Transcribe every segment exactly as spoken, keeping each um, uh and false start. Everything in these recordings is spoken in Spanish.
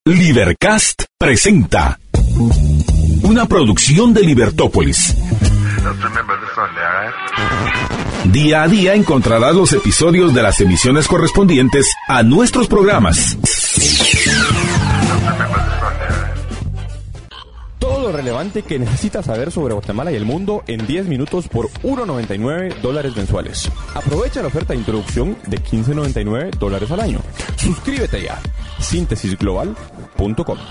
Libercast presenta una producción de Libertópolis. Día a día encontrarás los episodios de las emisiones correspondientes a nuestros programas. Todo lo relevante que necesitas saber sobre Guatemala y el mundo en diez minutos por uno noventa y nueve dólares mensuales. Aprovecha la oferta de introducción de quince noventa y nueve dólares al año. Suscríbete ya. síntesis global punto com.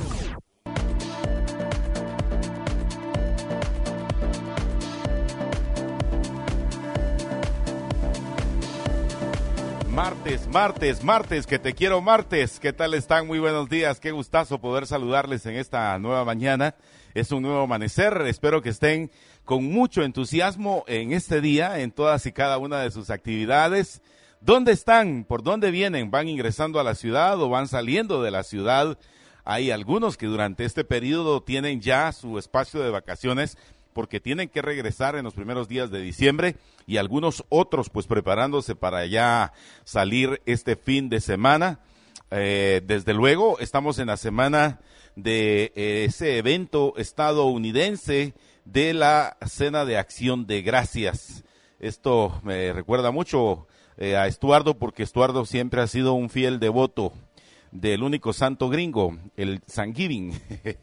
Martes, martes, martes, que te quiero martes. ¿Qué tal están? Muy buenos días. Qué gustazo poder saludarles en esta nueva mañana. Es un nuevo amanecer. Espero que estén con mucho entusiasmo en este día, en todas y cada una de sus actividades. ¿Dónde están? ¿Por dónde vienen? ¿Van ingresando a la ciudad o van saliendo de la ciudad? Hay algunos que durante este periodo tienen ya su espacio de vacaciones porque tienen que regresar en los primeros días de diciembre, y algunos otros pues preparándose para ya salir este fin de semana. Eh, desde luego estamos en la semana de eh, ese evento estadounidense de la Cena de Acción de Gracias. Esto me recuerda mucho eh, a Estuardo, porque Estuardo siempre ha sido un fiel devoto del único santo gringo, el Thanksgiving.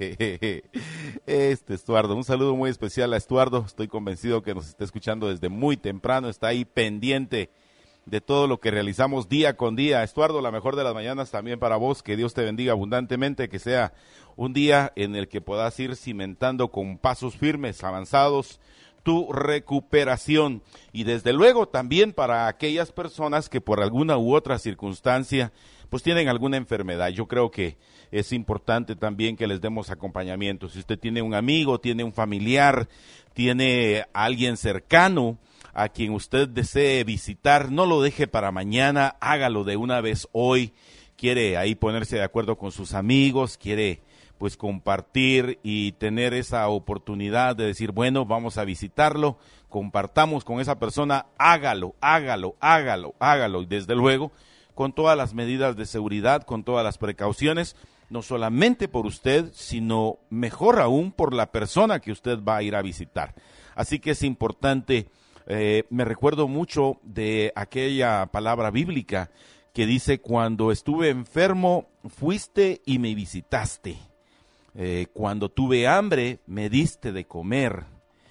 Este Estuardo, un saludo muy especial a Estuardo. Estoy convencido que nos está escuchando desde muy temprano, está ahí pendiente de todo lo que realizamos día con día. Estuardo, la mejor de las mañanas también para vos, que Dios te bendiga abundantemente, que sea un día en el que puedas ir cimentando con pasos firmes, avanzados, tu recuperación. Y desde luego también para aquellas personas que por alguna u otra circunstancia pues tienen alguna enfermedad. Yo creo que es importante también que les demos acompañamiento. Si usted tiene un amigo, tiene un familiar, tiene a alguien cercano a quien usted desee visitar, no lo deje para mañana, hágalo de una vez hoy. Quiere ahí ponerse de acuerdo con sus amigos, quiere pues compartir y tener esa oportunidad de decir, bueno, vamos a visitarlo, compartamos con esa persona, hágalo, hágalo, hágalo, hágalo. Y desde luego, con todas las medidas de seguridad, con todas las precauciones, no solamente por usted, sino mejor aún por la persona que usted va a ir a visitar. Así que es importante, eh, me recuerdo mucho de aquella palabra bíblica que dice, cuando estuve enfermo, fuiste y me visitaste. Eh, cuando tuve hambre, me diste de comer.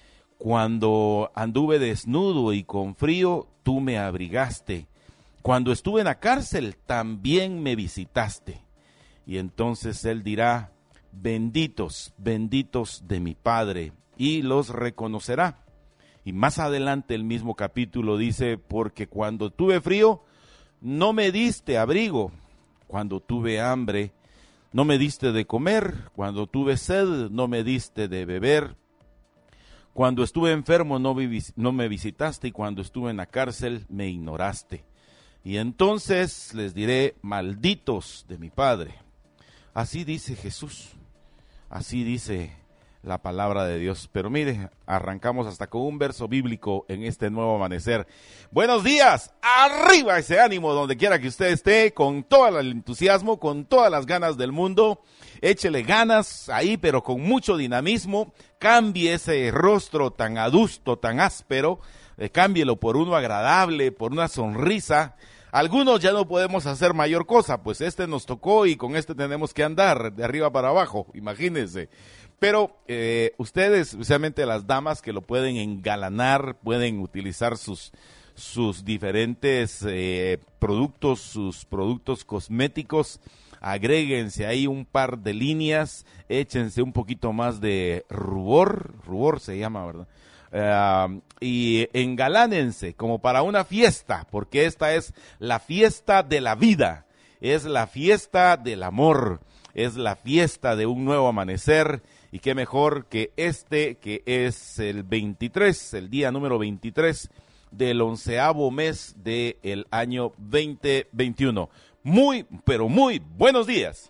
Cuando anduve desnudo y con frío, tú me abrigaste. Cuando estuve en la cárcel, también me visitaste. Y entonces él dirá, benditos, benditos de mi Padre, y los reconocerá. Y más adelante el mismo capítulo dice, porque cuando tuve frío, no me diste abrigo. Cuando tuve hambre, no me diste de comer. Cuando tuve sed, no me diste de beber. Cuando estuve enfermo, no, vi, no me visitaste. Y cuando estuve en la cárcel, me ignoraste. Y entonces les diré, malditos de mi Padre. Así dice Jesús, así dice la palabra de Dios. Pero mire, arrancamos hasta con un verso bíblico en este nuevo amanecer. Buenos días, arriba ese ánimo donde quiera que usted esté, con todo el entusiasmo, con todas las ganas del mundo. Échele ganas ahí, pero con mucho dinamismo. Cambie ese rostro tan adusto, tan áspero, eh, cámbielo por uno agradable, por una sonrisa. Algunos ya no podemos hacer mayor cosa, pues este nos tocó y con este tenemos que andar de arriba para abajo, imagínense. Pero eh, ustedes, especialmente las damas que lo pueden engalanar, pueden utilizar sus, sus diferentes eh, productos, sus productos cosméticos. Agréguense ahí un par de líneas, échense un poquito más de rubor, rubor se llama, ¿verdad? Uh, y engalánense como para una fiesta, porque esta es la fiesta de la vida, es la fiesta del amor, es la fiesta de un nuevo amanecer. Y qué mejor que este, que es el veintitrés, el día número veintitrés del onceavo mes del año veinte veintiuno. Muy, pero muy buenos días.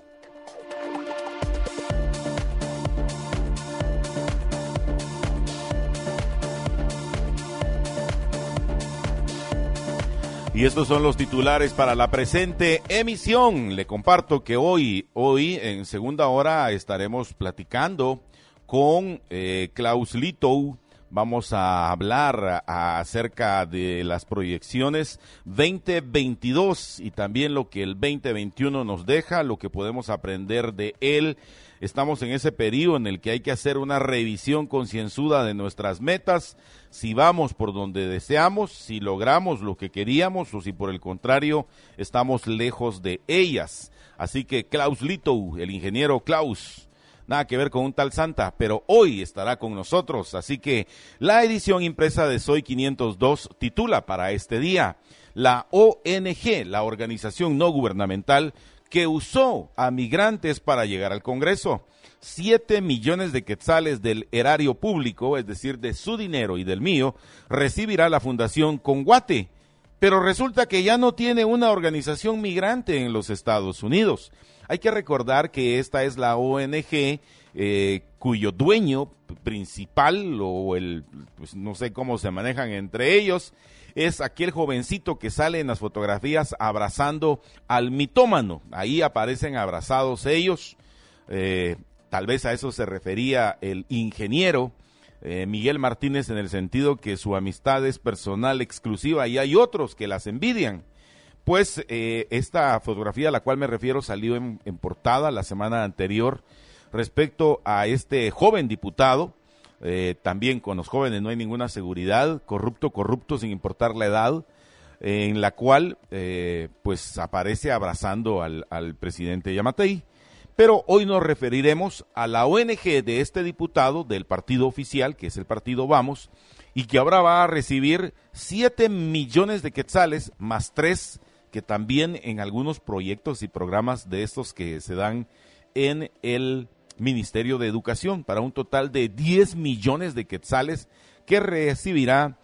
Y estos son los titulares para la presente emisión. Le comparto que hoy, hoy en segunda hora estaremos platicando con eh, Klaus Litow. Vamos a hablar acerca de las proyecciones veinte veintidós y también lo que el veinte veintiuno nos deja, lo que podemos aprender de él. Estamos en ese periodo en el que hay que hacer una revisión concienzuda de nuestras metas, si vamos por donde deseamos, si logramos lo que queríamos o si por el contrario estamos lejos de ellas. Así que Klaus Litow, el ingeniero Klaus, nada que ver con un tal Santa, pero hoy estará con nosotros. Así que la edición impresa de Soy quinientos dos titula para este día: la O N G, la organización no gubernamental que usó a migrantes para llegar al Congreso. Siete millones de quetzales del erario público, es decir, de su dinero y del mío, recibirá la Fundación Conguate. Pero resulta que ya no tiene una organización migrante en los Estados Unidos. Hay que recordar que esta es la O N G eh, cuyo dueño principal, o el, pues no sé cómo se manejan entre ellos, es aquel jovencito que sale en las fotografías abrazando al mitómano. Ahí aparecen abrazados ellos. Eh, tal vez a eso se refería el ingeniero eh, Miguel Martínez, en el sentido que su amistad es personal, exclusiva, y hay otros que las envidian. Pues eh, esta fotografía a la cual me refiero salió en, en portada la semana anterior respecto a este joven diputado. Eh, también con los jóvenes no hay ninguna seguridad, corrupto, corrupto sin importar la edad, eh, en la cual eh, pues aparece abrazando al, al presidente Yamatei. Pero hoy nos referiremos a la O N G de este diputado del partido oficial, que es el partido Vamos, y que ahora va a recibir siete millones de quetzales más tres que también en algunos proyectos y programas de estos que se dan en el Ministerio de Educación, para un total de diez millones de quetzales que recibirá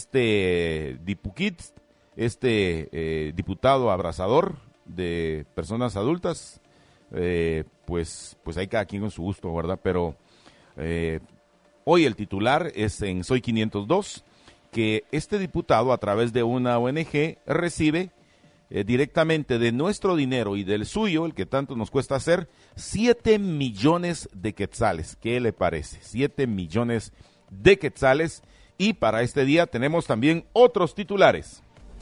este dipuquit, este eh, diputado abrazador de personas adultas. Eh, pues, pues hay cada quien con su gusto, ¿verdad? Pero eh, hoy el titular es en Soy quinientos dos, que este diputado a través de una O N G recibe Eh, directamente de nuestro dinero y del suyo, el que tanto nos cuesta hacer, siete millones de quetzales. ¿Qué le parece? siete millones de quetzales. Y para este día tenemos también otros titulares.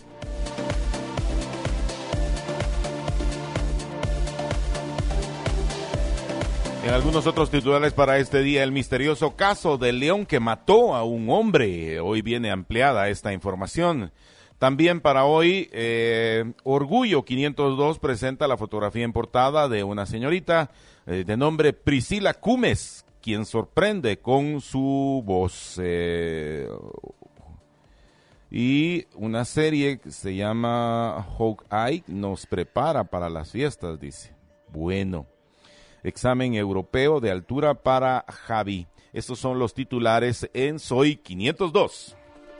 En algunos otros titulares para este día, el misterioso caso del león que mató a un hombre. Hoy viene ampliada esta información. También para hoy, eh, Orgullo quinientos dos presenta la fotografía en portada de una señorita eh, de nombre Priscila Cumes, quien sorprende con su voz. Eh, y una serie que se llama Hawkeye nos prepara para las fiestas, dice. Bueno, examen europeo de altura para Javi. Estos son los titulares en Soy quinientos dos.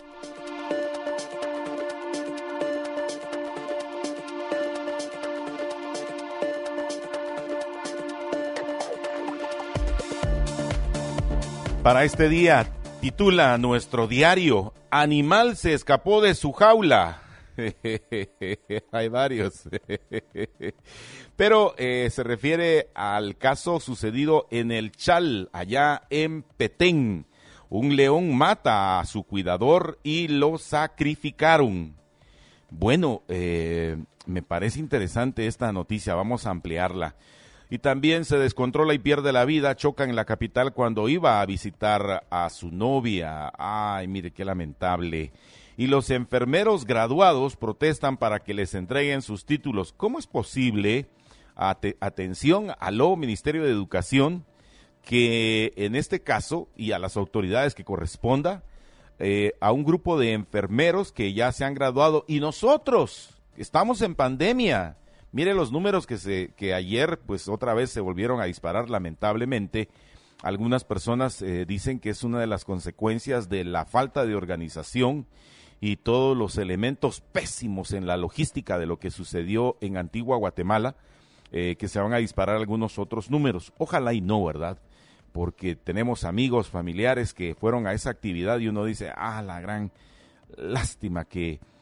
Para este día, titula nuestro diario: Animal se escapó de su jaula. Hay varios. Pero eh, se refiere al caso sucedido en el Chal, allá en Petén. Un león mata a su cuidador y lo sacrificaron. Bueno, eh, me parece interesante esta noticia, vamos a ampliarla. Y también se descontrola y pierde la vida, choca en la capital cuando iba a visitar a su novia. Ay, mire qué lamentable. Y los enfermeros graduados protestan para que les entreguen sus títulos. ¿Cómo es posible, At- atención, aló Ministerio de Educación, que en este caso, y a las autoridades que corresponda, eh, a un grupo de enfermeros que ya se han graduado, y nosotros estamos en pandemia? Mire los números que se que ayer pues otra vez se volvieron a disparar lamentablemente. Algunas personas eh, dicen que es una de las consecuencias de la falta de organización y todos los elementos pésimos en la logística de lo que sucedió en Antigua Guatemala, eh, que se van a disparar algunos otros números. Ojalá y no, ¿verdad? Porque tenemos amigos, familiares que fueron a esa actividad y uno dice, ah, la gran lástima que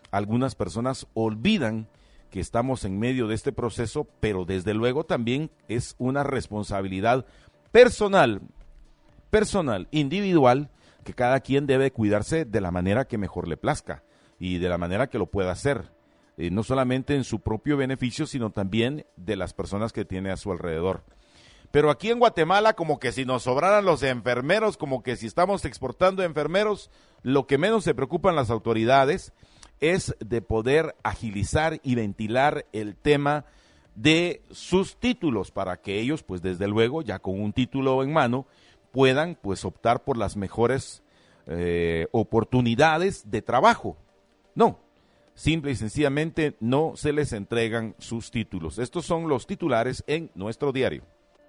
algunas personas olvidan que estamos en medio de este proceso, pero desde luego también es una responsabilidad personal, personal, individual, que cada quien debe cuidarse de la manera que mejor le plazca y de la manera que lo pueda hacer, eh, no solamente en su propio beneficio, sino también de las personas que tiene a su alrededor. Pero aquí en Guatemala, como que si nos sobraran los enfermeros, como que si estamos exportando enfermeros, lo que menos se preocupan las autoridades es de poder agilizar y ventilar el tema de sus títulos para que ellos, pues desde luego, ya con un título en mano, puedan pues optar por las mejores eh, oportunidades de trabajo. No, simple y sencillamente no se les entregan sus títulos. Estos son los titulares en nuestro diario.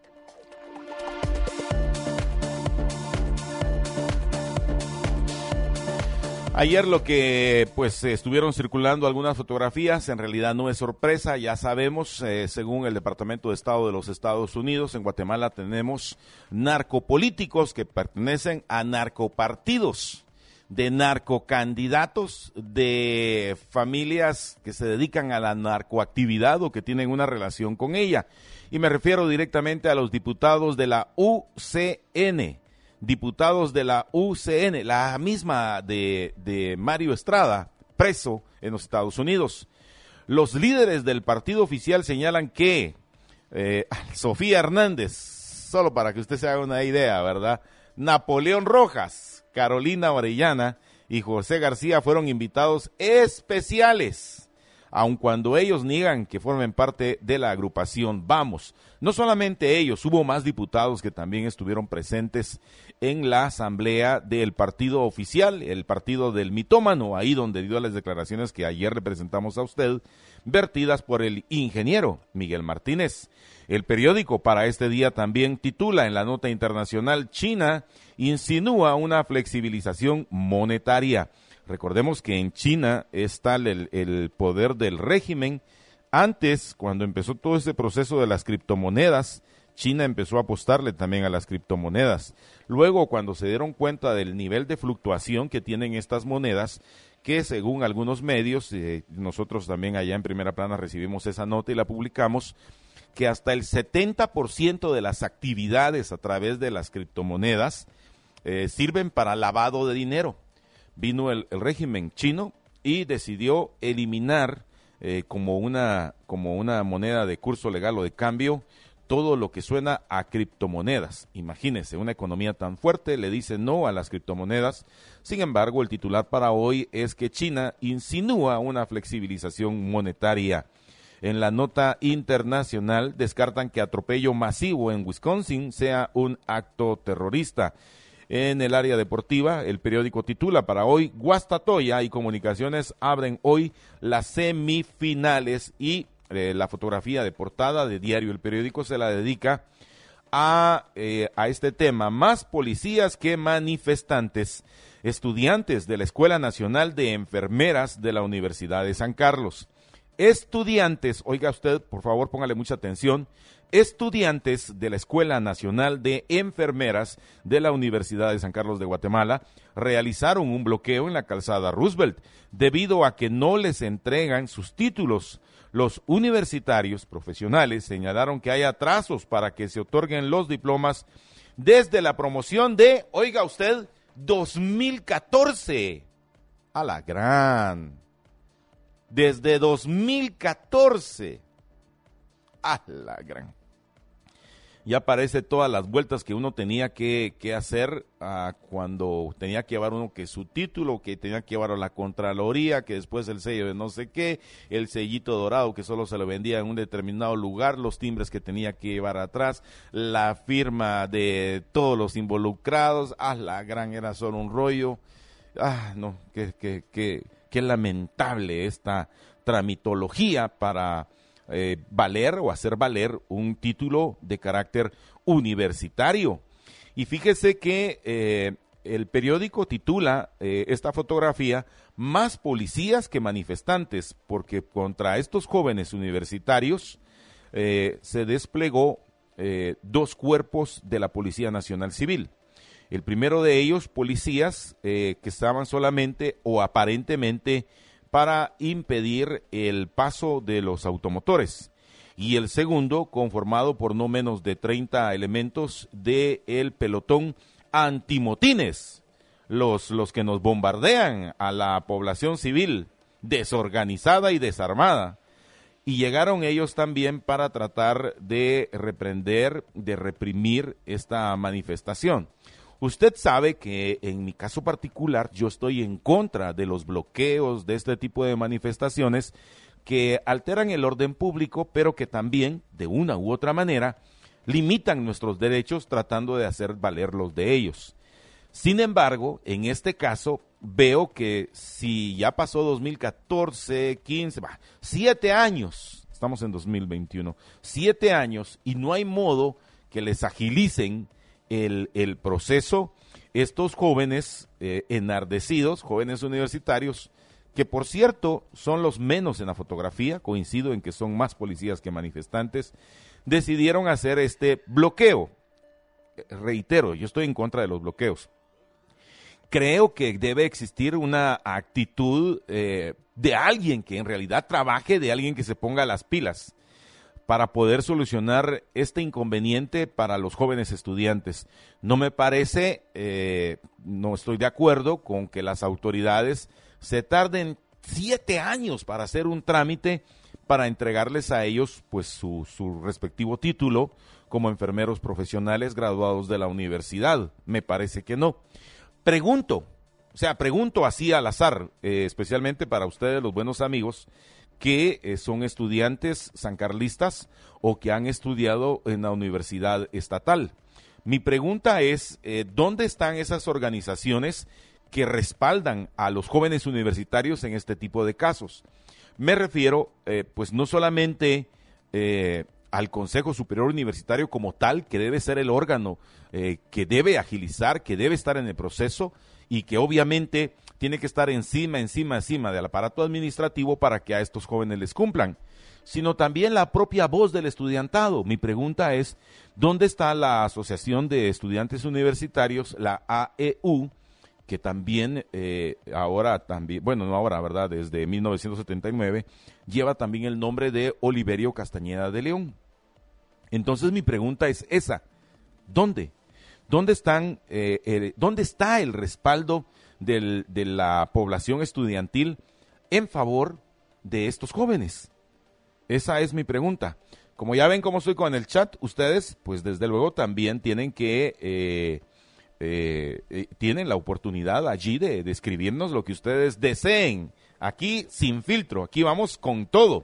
Ayer lo que pues estuvieron circulando algunas fotografías, en realidad no es sorpresa, ya sabemos, eh, según el Departamento de Estado de los Estados Unidos, en Guatemala tenemos narcopolíticos que pertenecen a narcopartidos, de narcocandidatos, de familias que se dedican a la narcoactividad o que tienen una relación con ella. Y me refiero directamente a los diputados de la U C N. Diputados de la U C N, la misma de, de Mario Estrada, preso en los Estados Unidos. Los líderes del partido oficial señalan que eh, Sofía Hernández, solo para que usted se haga una idea, ¿verdad? Napoleón Rojas, Carolina Orellana y José García fueron invitados especiales, aun cuando ellos niegan que formen parte de la agrupación Vamos. No solamente ellos, hubo más diputados que también estuvieron presentes en la asamblea del partido oficial, el partido del mitómano, ahí donde dio las declaraciones que ayer le presentamos a usted, vertidas por el ingeniero Miguel Martínez. El periódico para este día también titula en la nota internacional: China insinúa una flexibilización monetaria. Recordemos que en China está el, el poder del régimen. Antes, cuando empezó todo ese proceso de las criptomonedas, China empezó a apostarle también a las criptomonedas. Luego, cuando se dieron cuenta del nivel de fluctuación que tienen estas monedas, que según algunos medios, eh, nosotros también allá en Primera Plana recibimos esa nota y la publicamos, que hasta el setenta por ciento de las actividades a través de las criptomonedas eh, sirven para lavado de dinero. Vino el, el régimen chino y decidió eliminar eh, como una, como una moneda de curso legal o de cambio todo lo que suena a criptomonedas. Imagínense, una economía tan fuerte le dice no a las criptomonedas. Sin embargo, el titular para hoy es que China insinúa una flexibilización monetaria. En la nota internacional descartan que atropello masivo en Wisconsin sea un acto terrorista. En el área deportiva, el periódico titula para hoy: Guastatoya y Comunicaciones abren hoy las semifinales, y eh, la fotografía de portada de Diario El Periódico se la dedica a, eh, a este tema. Más policías que manifestantes. Estudiantes de la Escuela Nacional de Enfermeras de la Universidad de San Carlos. Estudiantes, oiga usted, por favor póngale mucha atención, estudiantes de la Escuela Nacional de Enfermeras de la Universidad de San Carlos de Guatemala realizaron un bloqueo en la calzada Roosevelt debido a que no les entregan sus títulos. Los universitarios profesionales señalaron que hay atrasos para que se otorguen los diplomas desde la promoción de, oiga usted, dos mil catorce. A la gran. Desde dos mil catorce. A la gran. Ya aparece todas las vueltas que uno tenía que, que hacer uh, cuando tenía que llevar uno que su título, que tenía que llevar a la Contraloría, que después el sello de no sé qué, el sellito dorado que solo se lo vendía en un determinado lugar, los timbres que tenía que llevar atrás, la firma de todos los involucrados. Ah, la gran, era solo un rollo. Ah, no, qué, qué, qué, qué lamentable esta tramitología para Eh, valer o hacer valer un título de carácter universitario. Y fíjese que eh, el periódico titula eh, esta fotografía: más policías que manifestantes, porque contra estos jóvenes universitarios eh, se desplegó eh, dos cuerpos de la Policía Nacional Civil. El primero de ellos, policías eh, que estaban solamente o aparentemente para impedir el paso de los automotores. Y el segundo, conformado por no menos de treinta elementos del pelotón antimotines, los, los que nos bombardean a la población civil desorganizada y desarmada. Y llegaron ellos también para tratar de reprender, de reprimir esta manifestación. Usted sabe que en mi caso particular yo estoy en contra de los bloqueos de este tipo de manifestaciones que alteran el orden público, pero que también, de una u otra manera, limitan nuestros derechos tratando de hacer valer los de ellos. Sin embargo, en este caso, veo que si ya pasó dos mil catorce, quince, bah, siete años, estamos en dos mil veintiuno, siete años, y no hay modo que les agilicen el, el proceso, estos jóvenes eh, enardecidos, jóvenes universitarios, que por cierto son los menos en la fotografía, coincido en que son más policías que manifestantes, decidieron hacer este bloqueo. Reitero, yo estoy en contra de los bloqueos. Creo que debe existir una actitud eh, de alguien que en realidad trabaje, de alguien que se ponga las pilas para poder solucionar este inconveniente para los jóvenes estudiantes. No me parece, eh, no estoy de acuerdo con que las autoridades se tarden siete años para hacer un trámite para entregarles a ellos pues su, su respectivo título como enfermeros profesionales graduados de la universidad. Me parece que no. Pregunto, o sea, pregunto así al azar, eh, especialmente para ustedes, los buenos amigos, que eh, son estudiantes sancarlistas o que han estudiado en la universidad estatal. Mi pregunta es, eh, ¿dónde están esas organizaciones que respaldan a los jóvenes universitarios en este tipo de casos? Me refiero, eh, pues no solamente eh, al Consejo Superior Universitario como tal, que debe ser el órgano eh, que debe agilizar, que debe estar en el proceso y que obviamente tiene que estar encima, encima, encima del aparato administrativo para que a estos jóvenes les cumplan, sino también la propia voz del estudiantado. Mi pregunta es, ¿dónde está la Asociación de Estudiantes Universitarios, la A E U, que también eh, ahora, también, bueno, no ahora, ¿verdad? Desde mil novecientos setenta y nueve, lleva también el nombre de Oliverio Castañeda de León? Entonces mi pregunta es esa, ¿dónde? ¿Dónde están, eh, eh, dónde está el respaldo del, de la población estudiantil en favor de estos jóvenes? Esa es mi pregunta. Como ya ven cómo estoy con el chat, ustedes, pues desde luego también tienen que, eh, eh, eh, tienen la oportunidad allí de, de escribirnos lo que ustedes deseen. Aquí sin filtro, aquí vamos con todo.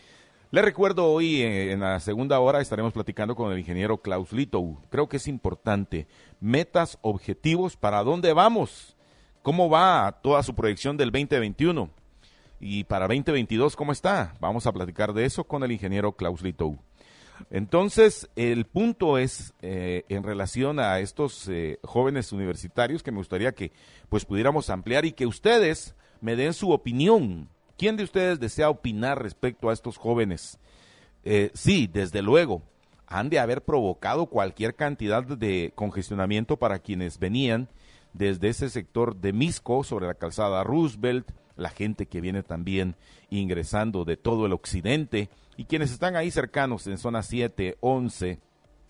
Les recuerdo, hoy eh, en la segunda hora estaremos platicando con el ingeniero Klaus Litow. Creo que es importante, metas, objetivos, ¿para dónde vamos? ¿Cómo va toda su proyección del veinte veintiuno? Y para veinte veintidós, ¿cómo está? Vamos a platicar de eso con el ingeniero Klaus Litow. Entonces, el punto es eh, en relación a estos eh, jóvenes universitarios, que me gustaría que pues pudiéramos ampliar y que ustedes me den su opinión. ¿Quién de ustedes desea opinar respecto a estos jóvenes? Eh, sí, desde luego, han de haber provocado cualquier cantidad de congestionamiento para quienes venían desde ese sector de Misco, sobre la calzada Roosevelt, la gente que viene también ingresando de todo el occidente, y quienes están ahí cercanos en zona siete, once,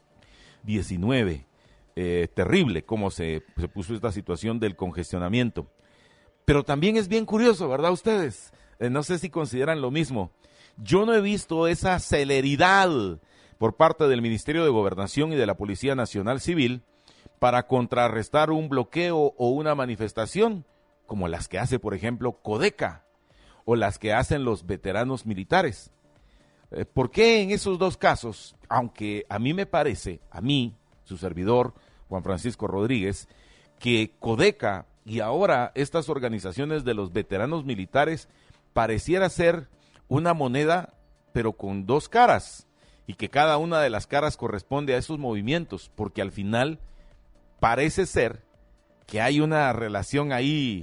diecinueve. Eh, terrible cómo se, se puso esta situación del congestionamiento. Pero también es bien curioso, ¿verdad ustedes? Eh, no sé si consideran lo mismo. Yo no he visto esa celeridad por parte del Ministerio de Gobernación y de la Policía Nacional Civil para contrarrestar un bloqueo o una manifestación como las que hace, por ejemplo, Codeca o las que hacen los veteranos militares. Eh, ¿Por qué en esos dos casos, aunque a mí me parece, a mí, su servidor, Juan Francisco Rodríguez, que Codeca y ahora estas organizaciones de los veteranos militares pareciera ser una moneda, pero con dos caras, y que cada una de las caras corresponde a esos movimientos, porque al final parece ser que hay una relación ahí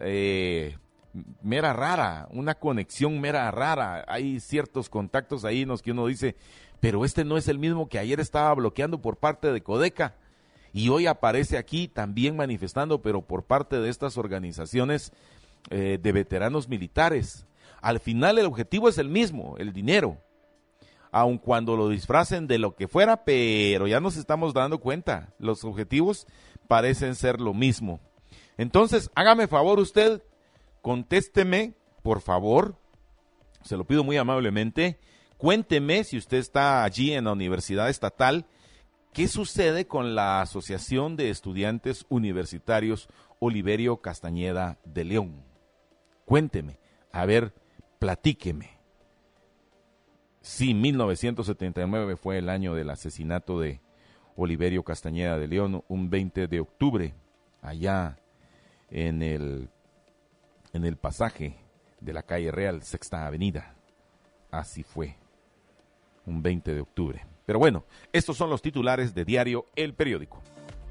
eh, mera rara, una conexión mera rara, hay ciertos contactos ahí en los que uno dice, pero este no es el mismo que ayer estaba bloqueando por parte de Codeca, y hoy aparece aquí también manifestando, pero por parte de estas organizaciones eh, de veteranos militares. Al final el objetivo es el mismo, el dinero. Aun cuando lo disfracen de lo que fuera, pero ya nos estamos dando cuenta, los objetivos parecen ser lo mismo. Entonces, hágame favor usted, contésteme, por favor, se lo pido muy amablemente, cuénteme si usted está allí en la Universidad Estatal, ¿qué sucede con la Asociación de Estudiantes Universitarios Oliverio Castañeda de León? Cuénteme, a ver, platíqueme. Sí, mil novecientos setenta y nueve fue el año del asesinato de Oliverio Castañeda de León, un veinte de octubre, allá en el, en el pasaje de la calle Real, Sexta Avenida. Así fue, un veinte de octubre. Pero bueno, estos son los titulares de Diario El Periódico.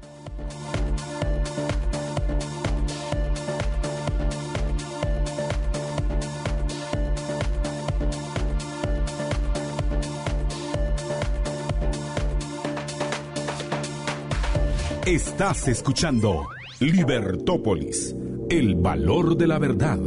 Estás escuchando Libertópolis, el valor de la verdad.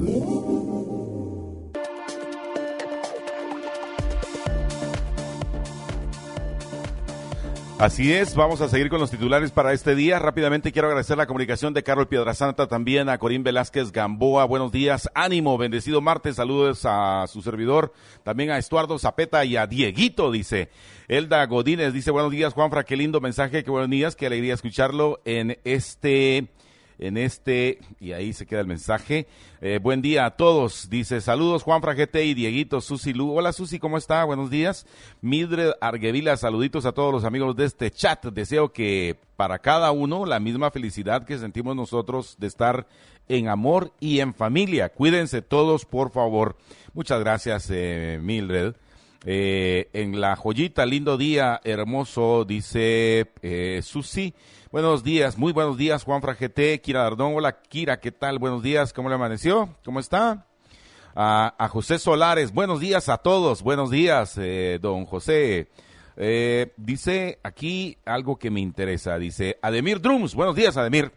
Así es, vamos a seguir con los titulares para este día. Rápidamente quiero agradecer la comunicación de Carol Piedrasanta, también a Corín Velázquez Gamboa. Buenos días, ánimo, bendecido martes, saludos a su servidor, también a Estuardo Zapeta y a Dieguito, dice. Elda Godínez dice, buenos días, Juanfra, qué lindo mensaje, qué buenos días, qué alegría escucharlo en este... en este, y ahí se queda el mensaje. Eh, buen día a todos, dice, saludos Juanfra G T y Dieguito, Susi Lu. Hola Susi, ¿cómo está? Buenos días. Mildred Arguevila, saluditos a todos los amigos de este chat. Deseo que para cada uno la misma felicidad que sentimos nosotros de estar en amor y en familia. Cuídense todos, por favor. Muchas gracias, eh, Mildred. Eh, en La Joyita, lindo día, hermoso, dice eh, Susi. Buenos días, muy buenos días, Juanfra G T, Kira Dardón. Hola, Kira, ¿qué tal? Buenos días, ¿cómo le amaneció? ¿Cómo está? A, a José Solares, buenos días a todos, buenos días, eh, don José. Eh, dice aquí algo que me interesa, dice Ademir Drums, buenos días, Ademir.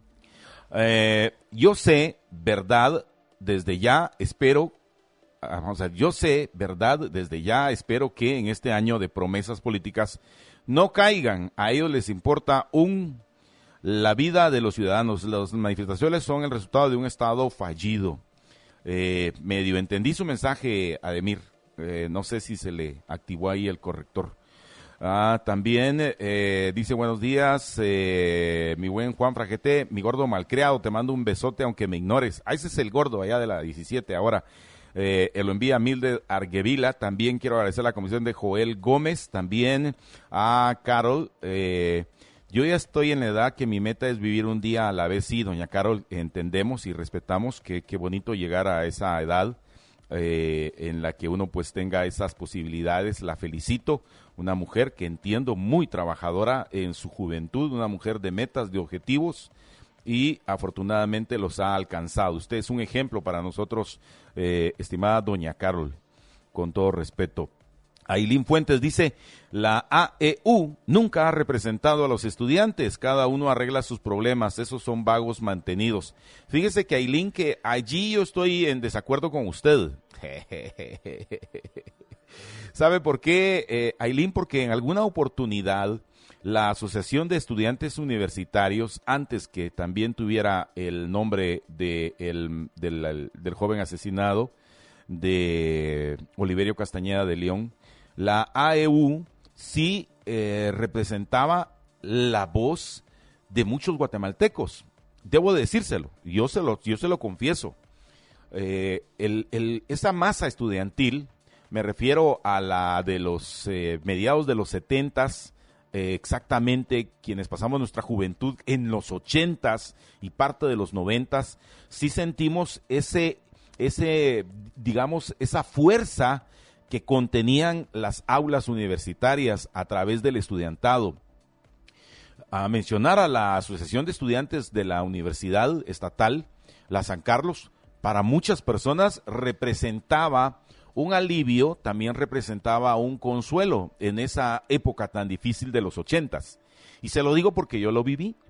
Eh, yo sé, verdad, desde ya espero, vamos a ver, yo sé, verdad, desde ya espero que en este año de promesas políticas no caigan, a ellos les importa un la vida de los ciudadanos. Las manifestaciones son el resultado de un Estado fallido. Eh, medio entendí su mensaje, Ademir, eh, no sé si se le activó ahí el corrector. Ah, también eh, dice buenos días, eh, mi buen Juan Fragete, mi gordo malcriado, te mando un besote aunque me ignores. Ah, ese es el gordo allá de la diecisiete ahora. Eh, él lo envía Mildred Arguevila. También quiero agradecer a la comisión de Joel Gómez, también a Carol. Eh, yo ya estoy en la edad que mi meta es vivir un día a la vez. Sí, doña Carol, entendemos y respetamos que qué bonito llegar a esa edad eh, en la que uno pues tenga esas posibilidades. La felicito, una mujer que entiendo muy trabajadora en su juventud, una mujer de metas, de objetivos, y afortunadamente los ha alcanzado. Usted es un ejemplo para nosotros, eh, estimada doña Carol, con todo respeto. Ailín Fuentes dice, la A E U nunca ha representado a los estudiantes, cada uno arregla sus problemas, esos son vagos mantenidos. Fíjese que Ailín, que allí yo estoy en desacuerdo con usted. ¿Sabe por qué, eh, Ailín? Porque en alguna oportunidad la Asociación de Estudiantes Universitarios, antes que también tuviera el nombre de el, del, del joven asesinado, de Oliverio Castañeda de León, la A E U sí eh, representaba la voz de muchos guatemaltecos. Debo decírselo, yo se lo, yo se lo confieso. Eh, el, el, esa masa estudiantil, me refiero a la de los eh, mediados de los setentas, Eh, exactamente quienes pasamos nuestra juventud en los ochentas y parte de los noventas, sí sentimos ese, ese, digamos, esa fuerza que contenían las aulas universitarias a través del estudiantado. A mencionar a la Asociación de Estudiantes de la Universidad Estatal, la San Carlos, para muchas personas representaba un alivio, también representaba un consuelo en esa época tan difícil de los ochentas. Y se lo digo porque yo lo viví.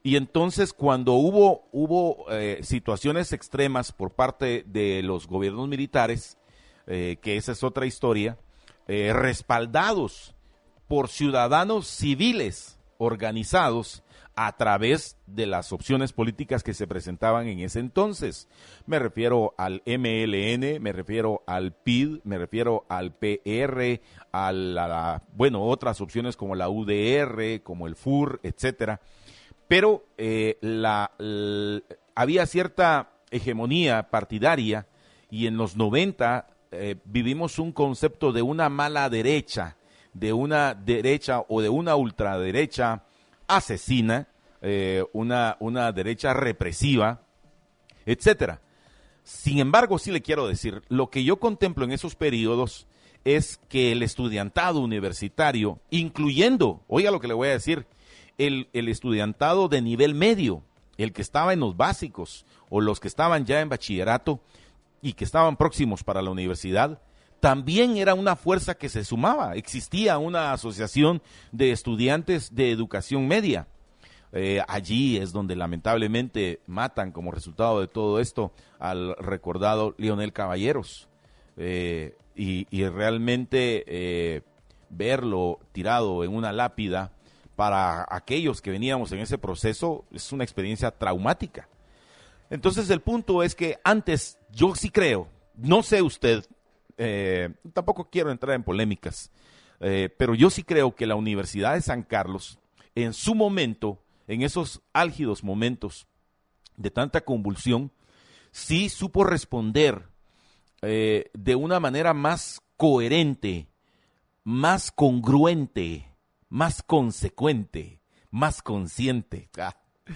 Y entonces cuando hubo, hubo eh, situaciones extremas por parte de los gobiernos militares, eh, que esa es otra historia, eh, respaldados por ciudadanos civiles organizados a través de las opciones políticas que se presentaban en ese entonces. Me refiero al M L N, me refiero al P I D, me refiero al P R, a la, la, bueno, otras opciones como la U D R, como el F U R, etcétera. Pero eh, la, la, había cierta hegemonía partidaria y en los noventa eh, vivimos un concepto de una mala derecha, de una derecha o de una ultraderecha asesina, eh, una, una derecha represiva, etcétera. Sin embargo, sí le quiero decir, lo que yo contemplo en esos periodos es que el estudiantado universitario, incluyendo, oiga lo que le voy a decir, el, el estudiantado de nivel medio, el que estaba en los básicos o los que estaban ya en bachillerato y que estaban próximos para la universidad, también era una fuerza que se sumaba. Existía una asociación de estudiantes de educación media. Eh, allí es donde lamentablemente matan como resultado de todo esto al recordado Leonel Caballeros. Eh, y, y realmente eh, verlo tirado en una lápida para aquellos que veníamos en ese proceso es una experiencia traumática. Entonces el punto es que antes yo sí creo, no sé usted, eh, tampoco quiero entrar en polémicas, eh, pero yo sí creo que la Universidad de San Carlos en su momento, en esos álgidos momentos de tanta convulsión, sí supo responder eh, de una manera más coherente, más congruente, más consecuente, más consciente ah,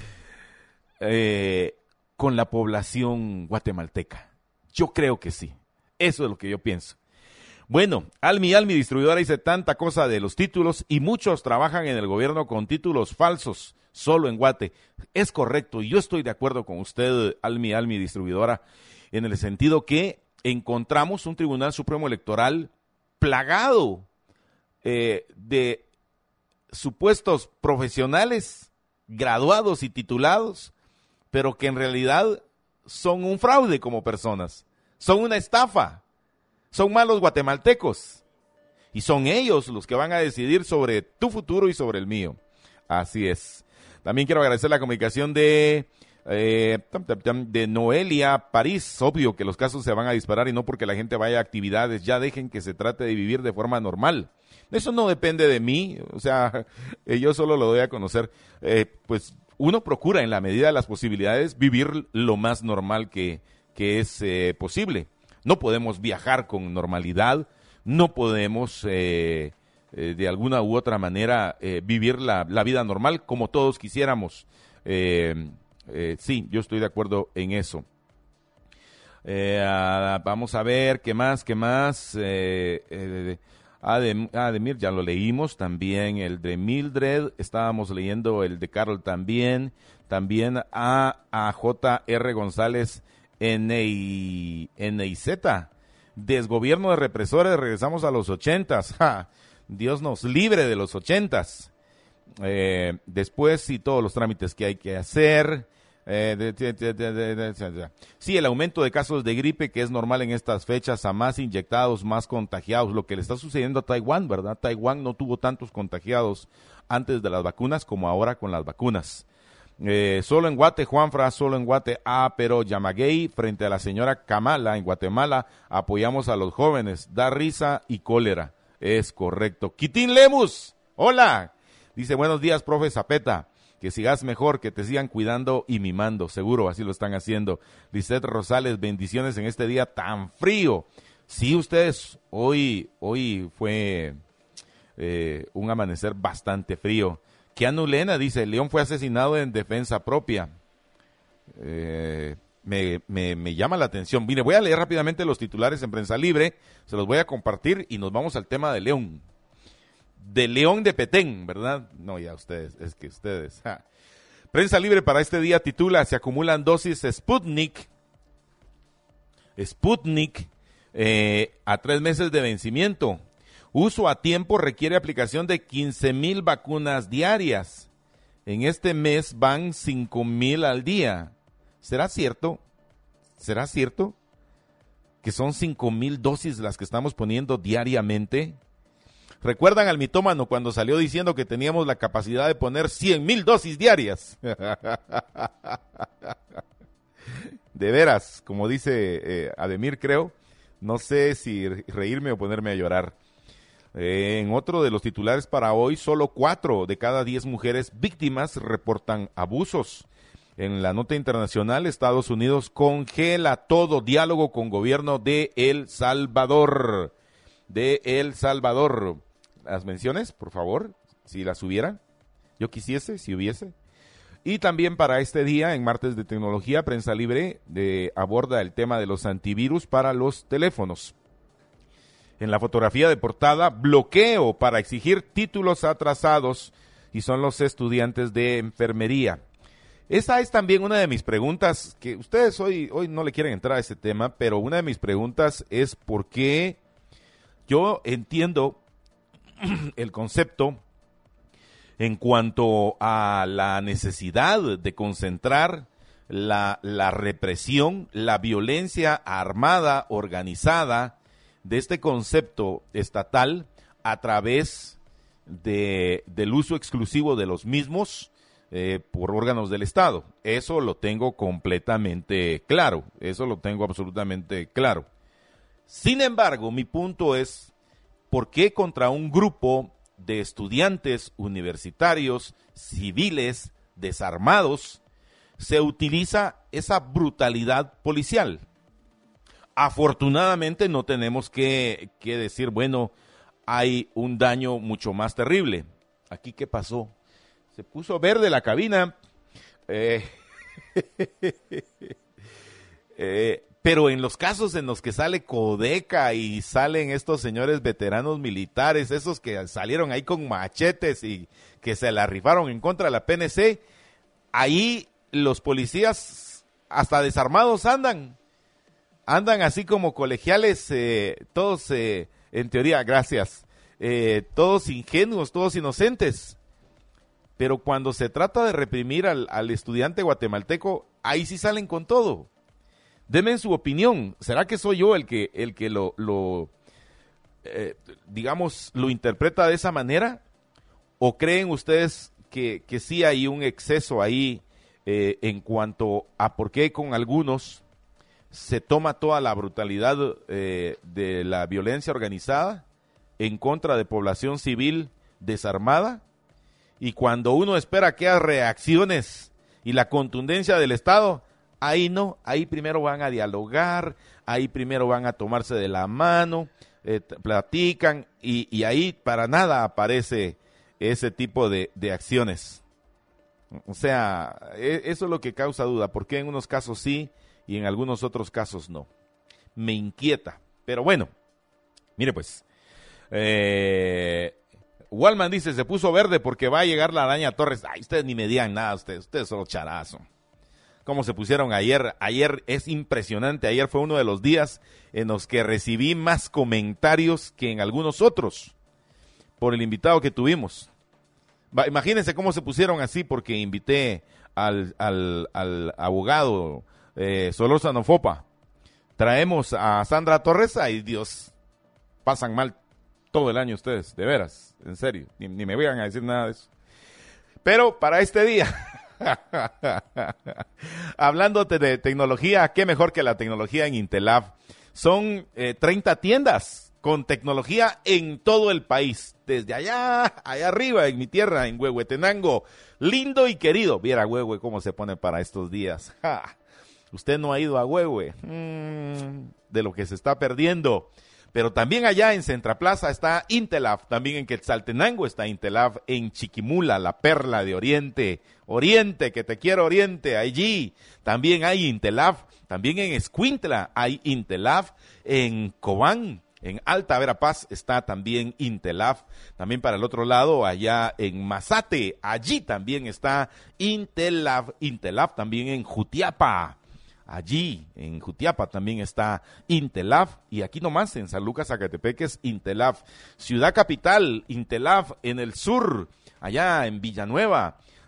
eh, con la población guatemalteca. Yo creo que sí. Eso es lo que yo pienso. Bueno, Almi Almi Distribuidora dice tanta cosa de los títulos y muchos trabajan en el gobierno con títulos falsos, solo en Guate. Es correcto, y yo estoy de acuerdo con usted, Almi Almi Distribuidora, en el sentido que encontramos un Tribunal Supremo Electoral plagado eh, de supuestos profesionales graduados y titulados, pero que en realidad son un fraude como personas, son una estafa, son malos guatemaltecos y son ellos los que van a decidir sobre tu futuro y sobre el mío. Así es. También quiero agradecer la comunicación de eh, de Noelia París. Obvio que los casos se van a disparar y no porque la gente vaya a actividades, ya dejen que se trate de vivir de forma normal. Eso no depende de mí, o sea, eh, yo solo lo doy a conocer. Eh, pues uno procura en la medida de las posibilidades vivir lo más normal que, que es eh, posible. No podemos viajar con normalidad, no podemos eh, eh, de alguna u otra manera eh, vivir la, la vida normal como todos quisiéramos. Eh, eh, sí, yo estoy de acuerdo en eso. Eh, ah, vamos a ver, ¿qué más? ¿Qué más? Eh, eh, Adem, Ademir, ya lo leímos, también el de Mildred, estábamos leyendo el de Carol también, también a, a J R González N I Z, desgobierno de represores, regresamos a los ochentas, ja, Dios nos libre de los ochentas, eh, después sí todos los trámites que hay que hacer. Eh, de, de, de, de, de, de, de. Sí, el aumento de casos de gripe que es normal en estas fechas, a más infectados, más contagiados, lo que le está sucediendo a Taiwán, ¿verdad? Taiwán no tuvo tantos contagiados antes de las vacunas como ahora con las vacunas. Eh, solo en Guate, Juanfra, solo en Guate, ah, pero Yamaguey, frente a la señora Kamala en Guatemala, apoyamos a los jóvenes, da risa y cólera, es correcto. Quitín Lemus, hola, dice buenos días, profe Zapeta. Que sigas mejor, que te sigan cuidando y mimando, seguro, así lo están haciendo. Lisette Rosales, bendiciones en este día tan frío. Sí, ustedes, hoy, hoy fue eh, un amanecer bastante frío. Keanu Lena dice, León fue asesinado en defensa propia. Eh, me, me, me llama la atención. Mire, voy a leer rápidamente los titulares en Prensa Libre, se los voy a compartir y nos vamos al tema de León. De León de Petén, ¿verdad? No, ya ustedes, es que ustedes. Ja. Prensa Libre para este día titula, se acumulan dosis Sputnik, Sputnik eh, a tres meses de vencimiento. Uso a tiempo requiere aplicación de quince mil vacunas diarias. en este mes van cinco mil al día. ¿Será cierto? ¿Será cierto que son cinco mil dosis las que estamos poniendo diariamente? ¿Recuerdan al mitómano cuando salió diciendo que teníamos la capacidad de poner cien mil dosis diarias? De veras, como dice eh, Ademir, creo, no sé si reírme o ponerme a llorar. Eh, en otro de los titulares para hoy, solo cuatro de cada diez mujeres víctimas reportan abusos. En la nota internacional, Estados Unidos congela todo diálogo con gobierno de El Salvador. De El Salvador. Las menciones, por favor, si las hubiera. Yo quisiese, si hubiese. Y también para este día, en Martes de Tecnología, Prensa Libre de, aborda el tema de los antivirus para los teléfonos. En la fotografía de portada, bloqueo para exigir títulos atrasados, y son los estudiantes de enfermería. Esa es también una de mis preguntas, que ustedes hoy, hoy no le quieren entrar a ese tema, pero una de mis preguntas es por qué yo entiendo el concepto en cuanto a la necesidad de concentrar la, la represión, la violencia armada, organizada, de este concepto estatal a través de, del uso exclusivo de los mismos eh, por órganos del Estado. Eso lo tengo completamente claro, eso lo tengo absolutamente claro. Sin embargo, mi punto es, ¿por qué contra un grupo de estudiantes universitarios, civiles, desarmados, se utiliza esa brutalidad policial? Afortunadamente no tenemos que, que decir, bueno, hay un daño mucho más terrible. ¿Aquí qué pasó? Se puso verde la cabina, eh, eh, pero en los casos en los que sale Codeca y salen estos señores veteranos militares, esos que salieron ahí con machetes y que se la rifaron en contra de la P N C, ahí los policías hasta desarmados andan. Andan así como colegiales, eh, todos, eh, en teoría, gracias, eh, todos ingenuos, todos inocentes. Pero cuando se trata de reprimir al, al estudiante guatemalteco, ahí sí salen con todo. Denme su opinión. ¿Será que soy yo el que, el que lo, lo eh, digamos, lo interpreta de esa manera? ¿O creen ustedes que, que sí hay un exceso ahí eh, en cuanto a por qué con algunos se toma toda la brutalidad eh, de la violencia organizada en contra de población civil desarmada, y cuando uno espera que haya reacciones y la contundencia del Estado, ahí no, ahí primero van a dialogar, ahí primero van a tomarse de la mano, eh, platican, y, y ahí para nada aparece ese tipo de, de acciones. O sea, eso es lo que causa duda, porque en unos casos sí y en algunos otros casos no. Me inquieta, pero bueno, mire pues, eh, Wallman dice, se puso verde porque va a llegar la araña Torres. Ay, ustedes ni me digan nada, ustedes, ustedes solo charazo. ¿Cómo se pusieron ayer? Ayer es impresionante, ayer fue uno de los días en los que recibí más comentarios que en algunos otros, por el invitado que tuvimos. Va, imagínense cómo se pusieron así porque invité al, al, al abogado Eh, Solórzano Fopa. Traemos a Sandra Torres. Ay, Dios, pasan mal todo el año ustedes, de veras, en serio, ni, ni me vayan a decir nada de eso. Pero para este día, hablándote de tecnología, qué mejor que la tecnología en Intelab. Son eh, treinta tiendas con tecnología en todo el país, desde allá, allá arriba, en mi tierra, en Huehuetenango, lindo y querido. Viera Huehue cómo se pone para estos días. ¡Ja! Usted no ha ido a Huehue, mm, de lo que se está perdiendo. Pero también allá en Centraplaza está Intelab, también en Quetzaltenango está Intelab, en Chiquimula, la perla de Oriente. Oriente, que te quiero Oriente, allí también hay Intelab. También en Escuintla hay Intelab, en Cobán, en Alta Verapaz está también Intelab. También para el otro lado, allá en Mazate, allí también está Intelab. Intelab también en Jutiapa. Allí, en Jutiapa, también está Intelab, y aquí nomás, en San Lucas, Zacatepeques, Intelab. Ciudad Capital, Intelab, en el sur, allá en Villanueva,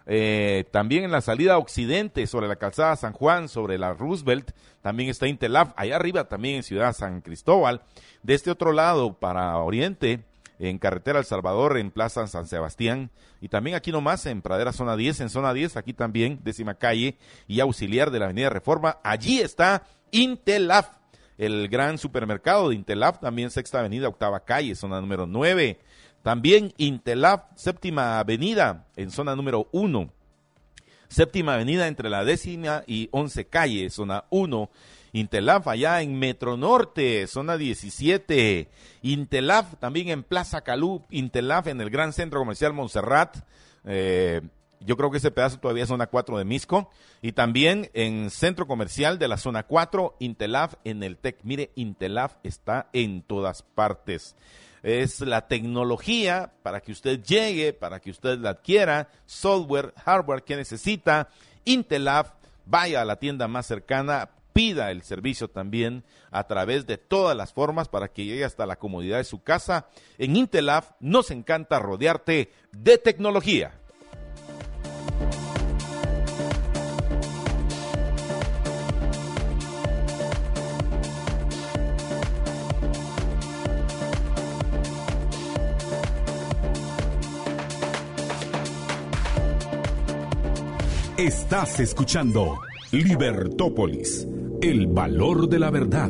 Eh, también en la salida a occidente, sobre la calzada San Juan, sobre la Roosevelt, también está Intelaf. Allá arriba también en Ciudad San Cristóbal. De este otro lado, para oriente, en carretera El Salvador, en Plaza San Sebastián. Y también aquí nomás, en Pradera Zona diez, en Zona diez, aquí también, décima calle y auxiliar de la Avenida Reforma. Allí está Intelaf, el gran supermercado de Intelaf, también Sexta Avenida, Octava Calle, zona número nueve. También Intelaf, Séptima Avenida, en zona número uno. Séptima Avenida entre la décima y once calle, zona uno. Intelaf allá en Metro Norte, zona diecisiete. Intelaf también en Plaza Calú. Intelaf en el Gran Centro Comercial Montserrat. Eh, yo creo que ese pedazo todavía es zona cuatro de Misco. Y también en Centro Comercial de la zona cuatro, Intelaf en el T E C. Mire, Intelaf está en todas partes. Es la tecnología para que usted llegue, para que usted la adquiera, software, hardware que necesita. Intelaf, vaya a la tienda más cercana, pida el servicio también a través de todas las formas para que llegue hasta la comodidad de su casa. En Intelaf nos encanta rodearte de tecnología. Estás escuchando Libertópolis, el valor de la verdad.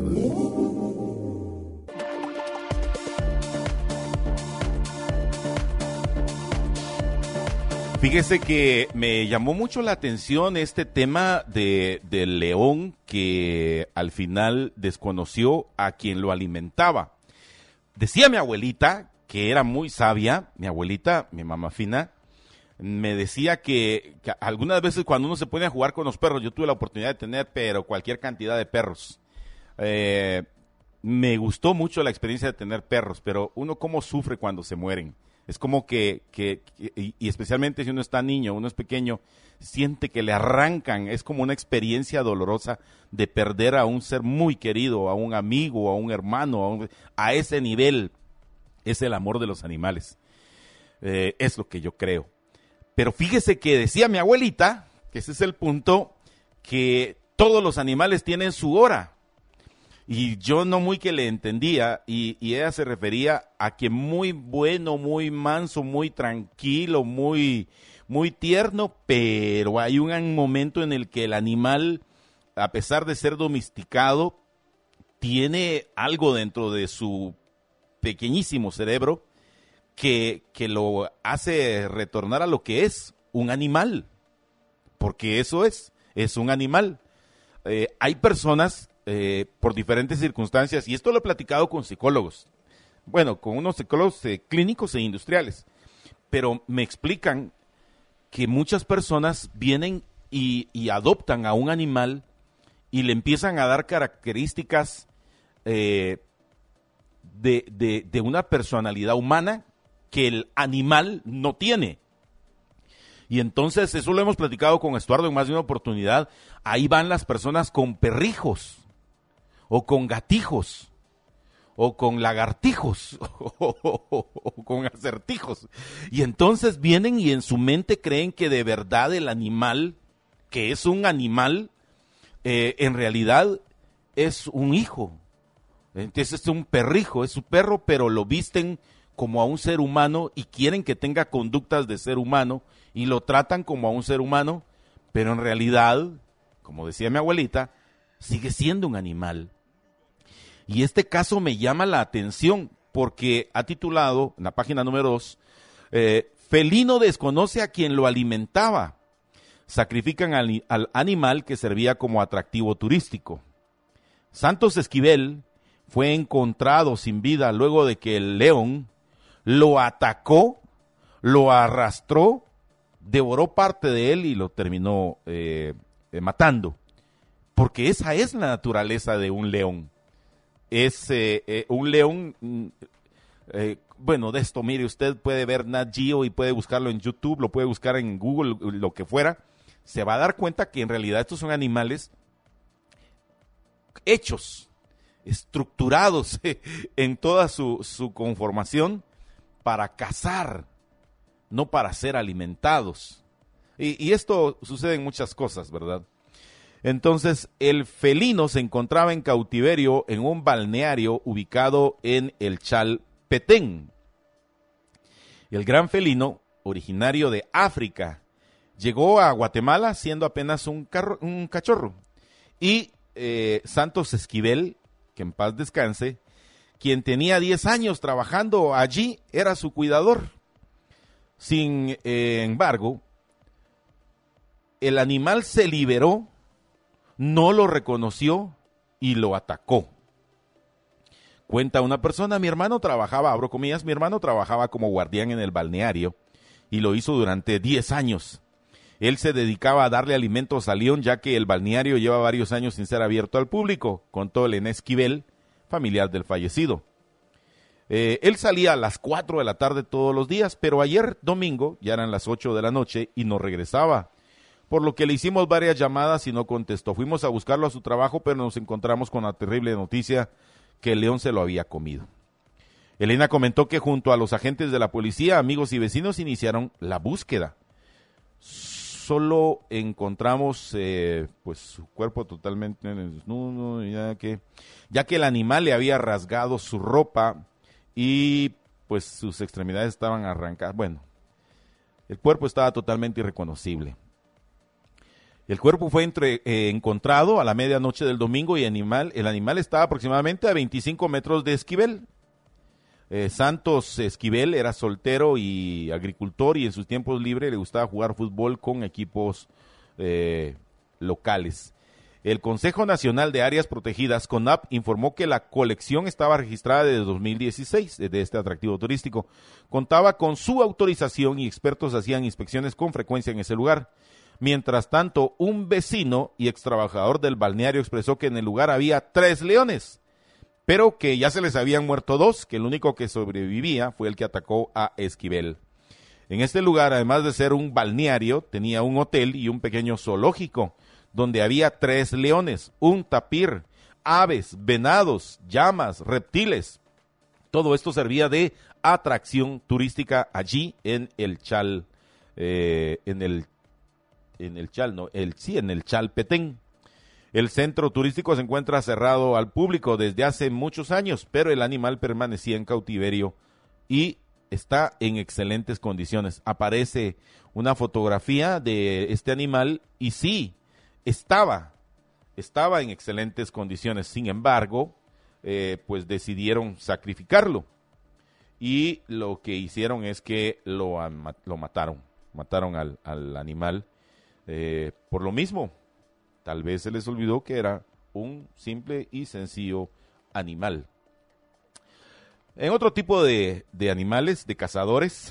Fíjese que me llamó mucho la atención este tema de, del león que al final desconoció a quien lo alimentaba. Decía mi abuelita, que era muy sabia, mi abuelita, mi mamá fina, me decía que, que algunas veces cuando uno se pone a jugar con los perros, yo tuve la oportunidad de tener, pero cualquier cantidad de perros. Eh, me gustó mucho la experiencia de tener perros, pero uno cómo sufre cuando se mueren. Es como que, que, que y, y especialmente si uno está niño, uno es pequeño, siente que le arrancan, es como una experiencia dolorosa de perder a un ser muy querido, a un amigo, a un hermano, a, un, a ese nivel. Es el amor de los animales. Eh, es lo que yo creo. Pero fíjese que decía mi abuelita, que ese es el punto, que todos los animales tienen su hora. Y yo no muy que le entendía, y, y ella se refería a que muy bueno, muy manso, muy tranquilo, muy, muy tierno, pero hay un momento en el que el animal, a pesar de ser domesticado, tiene algo dentro de su pequeñísimo cerebro que, que lo hace retornar a lo que es un animal, porque eso es, es un animal. Eh, hay personas, eh, por diferentes circunstancias, y esto lo he platicado con psicólogos, bueno, con unos psicólogos eh, clínicos e industriales, pero me explican que muchas personas vienen y, y adoptan a un animal y le empiezan a dar características eh, de, de, de una personalidad humana que el animal no tiene. Y entonces, eso lo hemos platicado con Estuardo en más de una oportunidad, ahí van las personas con perrijos, o con gatijos, o con lagartijos, o con acertijos. Y entonces vienen y en su mente creen que de verdad el animal, que es un animal, eh, en realidad es un hijo. Entonces es un perrijo, es su perro, pero lo visten como a un ser humano y quieren que tenga conductas de ser humano y lo tratan como a un ser humano, pero en realidad, como decía mi abuelita, sigue siendo un animal. Y este caso me llama la atención porque ha titulado, en la página número dos, eh, felino desconoce a quien lo alimentaba. Sacrifican al, al animal que servía como atractivo turístico. Santos Esquivel fue encontrado sin vida luego de que el león lo atacó, lo arrastró, devoró parte de él y lo terminó eh, eh, matando. Porque esa es la naturaleza de un león. Es eh, eh, un león, eh, bueno, de esto, mire, usted puede ver Nat Geo y puede buscarlo en YouTube, lo puede buscar en Google, lo que fuera. Se va a dar cuenta que en realidad estos son animales hechos, estructurados en toda su, su conformación para cazar, no para ser alimentados. Y, y esto sucede en muchas cosas, ¿verdad? Entonces, el felino se encontraba en cautiverio en un balneario ubicado en el Chalpetén. El gran felino, originario de África, llegó a Guatemala siendo apenas un, carro, un cachorro. Y eh, Santos Esquivel, que en paz descanse, quien tenía diez años trabajando allí, era su cuidador. Sin eh, embargo, el animal se liberó, no lo reconoció y lo atacó. Cuenta una persona, mi hermano trabajaba, abro comillas, mi hermano trabajaba como guardián en el balneario y lo hizo durante diez años. Él se dedicaba a darle alimentos al león, ya que el balneario lleva varios años sin ser abierto al público, contó Elena Esquivel, familiar del fallecido. Eh, él salía a las cuatro de la tarde todos los días, pero ayer domingo ya eran las ocho de la noche y no regresaba, por lo que le hicimos varias llamadas y no contestó. Fuimos a buscarlo a su trabajo, pero nos encontramos con la terrible noticia que el león se lo había comido. Elena comentó que junto a los agentes de la policía, amigos y vecinos iniciaron la búsqueda. Solo encontramos eh, pues su cuerpo totalmente desnudo, ya que, ya que el animal le había rasgado su ropa y pues sus extremidades estaban arrancadas. Bueno, el cuerpo estaba totalmente irreconocible. El cuerpo fue entre, eh, encontrado a la medianoche del domingo y animal, el animal estaba aproximadamente a veinticinco metros de Esquivel. Eh, Santos Esquivel era soltero y agricultor y en sus tiempos libres le gustaba jugar fútbol con equipos eh, locales. El Consejo Nacional de Áreas Protegidas, CONAP, informó que la colección estaba registrada desde dos mil dieciséis, desde este atractivo turístico. Contaba con su autorización y expertos hacían inspecciones con frecuencia en ese lugar. Mientras tanto, un vecino y extrabajador del balneario expresó que en el lugar había tres leones, pero que ya se les habían muerto dos, que el único que sobrevivía fue el que atacó a Esquivel. En este lugar, además de ser un balneario, tenía un hotel y un pequeño zoológico, donde había tres leones, un tapir, aves, venados, llamas, reptiles. Todo esto servía de atracción turística allí en el Chal, eh, en el, en el Chal, no, el, sí, en el Chalpetén. El centro turístico se encuentra cerrado al público desde hace muchos años, pero el animal permanecía en cautiverio y está en excelentes condiciones. Aparece una fotografía de este animal y sí, estaba, estaba en excelentes condiciones. Sin embargo, eh, pues decidieron sacrificarlo y lo que hicieron es que lo, lo mataron, mataron al, al animal eh, por lo mismo. Tal vez se les olvidó que era un simple y sencillo animal. En otro tipo de, de animales, de cazadores,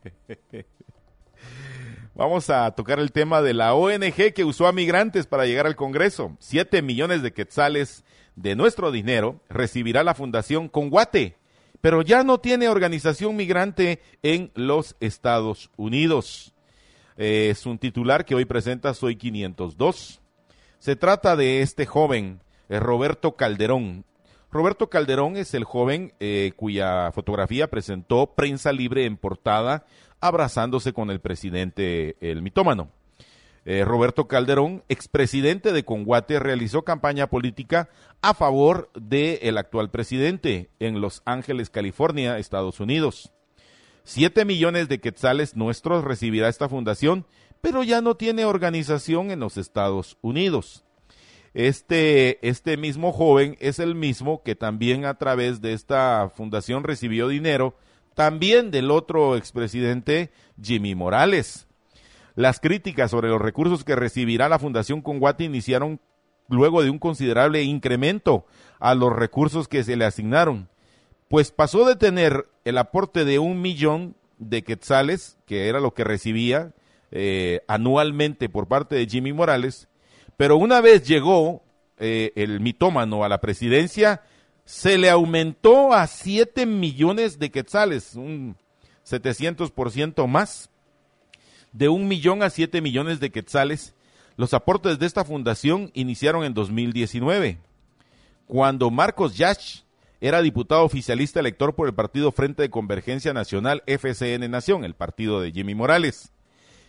vamos a tocar el tema de la O N G que usó a migrantes para llegar al Congreso. Siete millones de quetzales de nuestro dinero recibirá la Fundación Conguate, pero ya no tiene organización migrante en los Estados Unidos. Eh, es un titular que hoy presenta Soy quinientos dos. Se trata de este joven, eh, Roberto Calderón. Roberto Calderón es el joven eh, cuya fotografía presentó Prensa Libre en portada, abrazándose con el presidente, el mitómano. Eh, Roberto Calderón, expresidente de Conguate, realizó campaña política a favor del actual presidente en Los Ángeles, California, Estados Unidos. Siete millones de quetzales nuestros recibirá esta fundación, pero ya no tiene organización en los Estados Unidos. Este, este mismo joven es el mismo que también a través de esta fundación recibió dinero, también del otro expresidente Jimmy Morales. Las críticas sobre los recursos que recibirá la Fundación Conguate iniciaron luego de un considerable incremento a los recursos que se le asignaron, pues pasó de tener el aporte de un millón de quetzales, que era lo que recibía Eh, anualmente por parte de Jimmy Morales, pero una vez llegó eh, el mitómano a la presidencia, se le aumentó a siete millones de quetzales, un setecientos por ciento más, de un millón a siete millones de quetzales. Los aportes de esta fundación iniciaron en dos mil diecinueve, cuando Marcos Yach era diputado oficialista elector por el partido Frente de Convergencia Nacional F C N Nación, el partido de Jimmy Morales.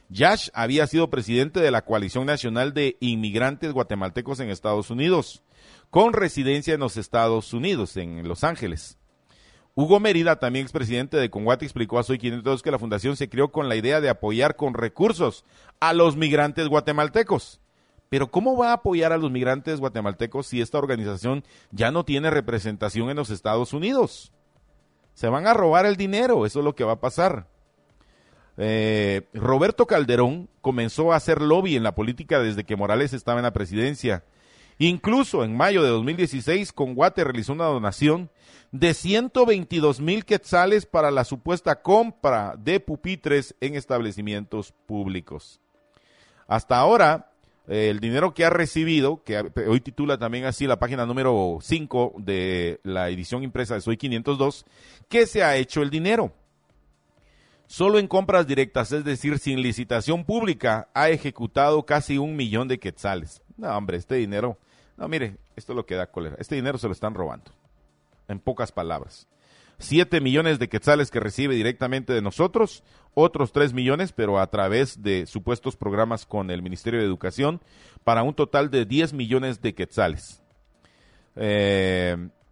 Yash había sido presidente de la Coalición Nacional de Inmigrantes Guatemaltecos en Estados Unidos, con residencia en los Estados Unidos, en Los Ángeles. Hugo Mérida, también expresidente de Conguate, explicó a Soy quinientos dos que la fundación se creó con la idea de apoyar con recursos a los migrantes guatemaltecos. Pero ¿cómo va a apoyar a los migrantes guatemaltecos si esta organización ya no tiene representación en los Estados Unidos? Se van a robar el dinero, eso es lo que va a pasar. Eh, Roberto Calderón comenzó a hacer lobby en la política desde que Morales estaba en la presidencia. Incluso en mayo de dos mil dieciséis, Conguate realizó una donación de ciento veintidós mil quetzales para la supuesta compra de pupitres en establecimientos públicos. Hasta ahora, eh, el dinero que ha recibido, que hoy titula también así la página número cinco de la edición impresa de Soy quinientos dos, ¿qué se ha hecho el dinero? Solo en compras directas, es decir, sin licitación pública, ha ejecutado casi un millón de quetzales. No, hombre, este dinero, no, mire, esto es lo que da cólera. Este dinero se lo están robando, en pocas palabras. Siete millones de quetzales que recibe directamente de nosotros, otros tres millones, pero a través de supuestos programas con el Ministerio de Educación, para un total de diez millones de quetzales. Eh,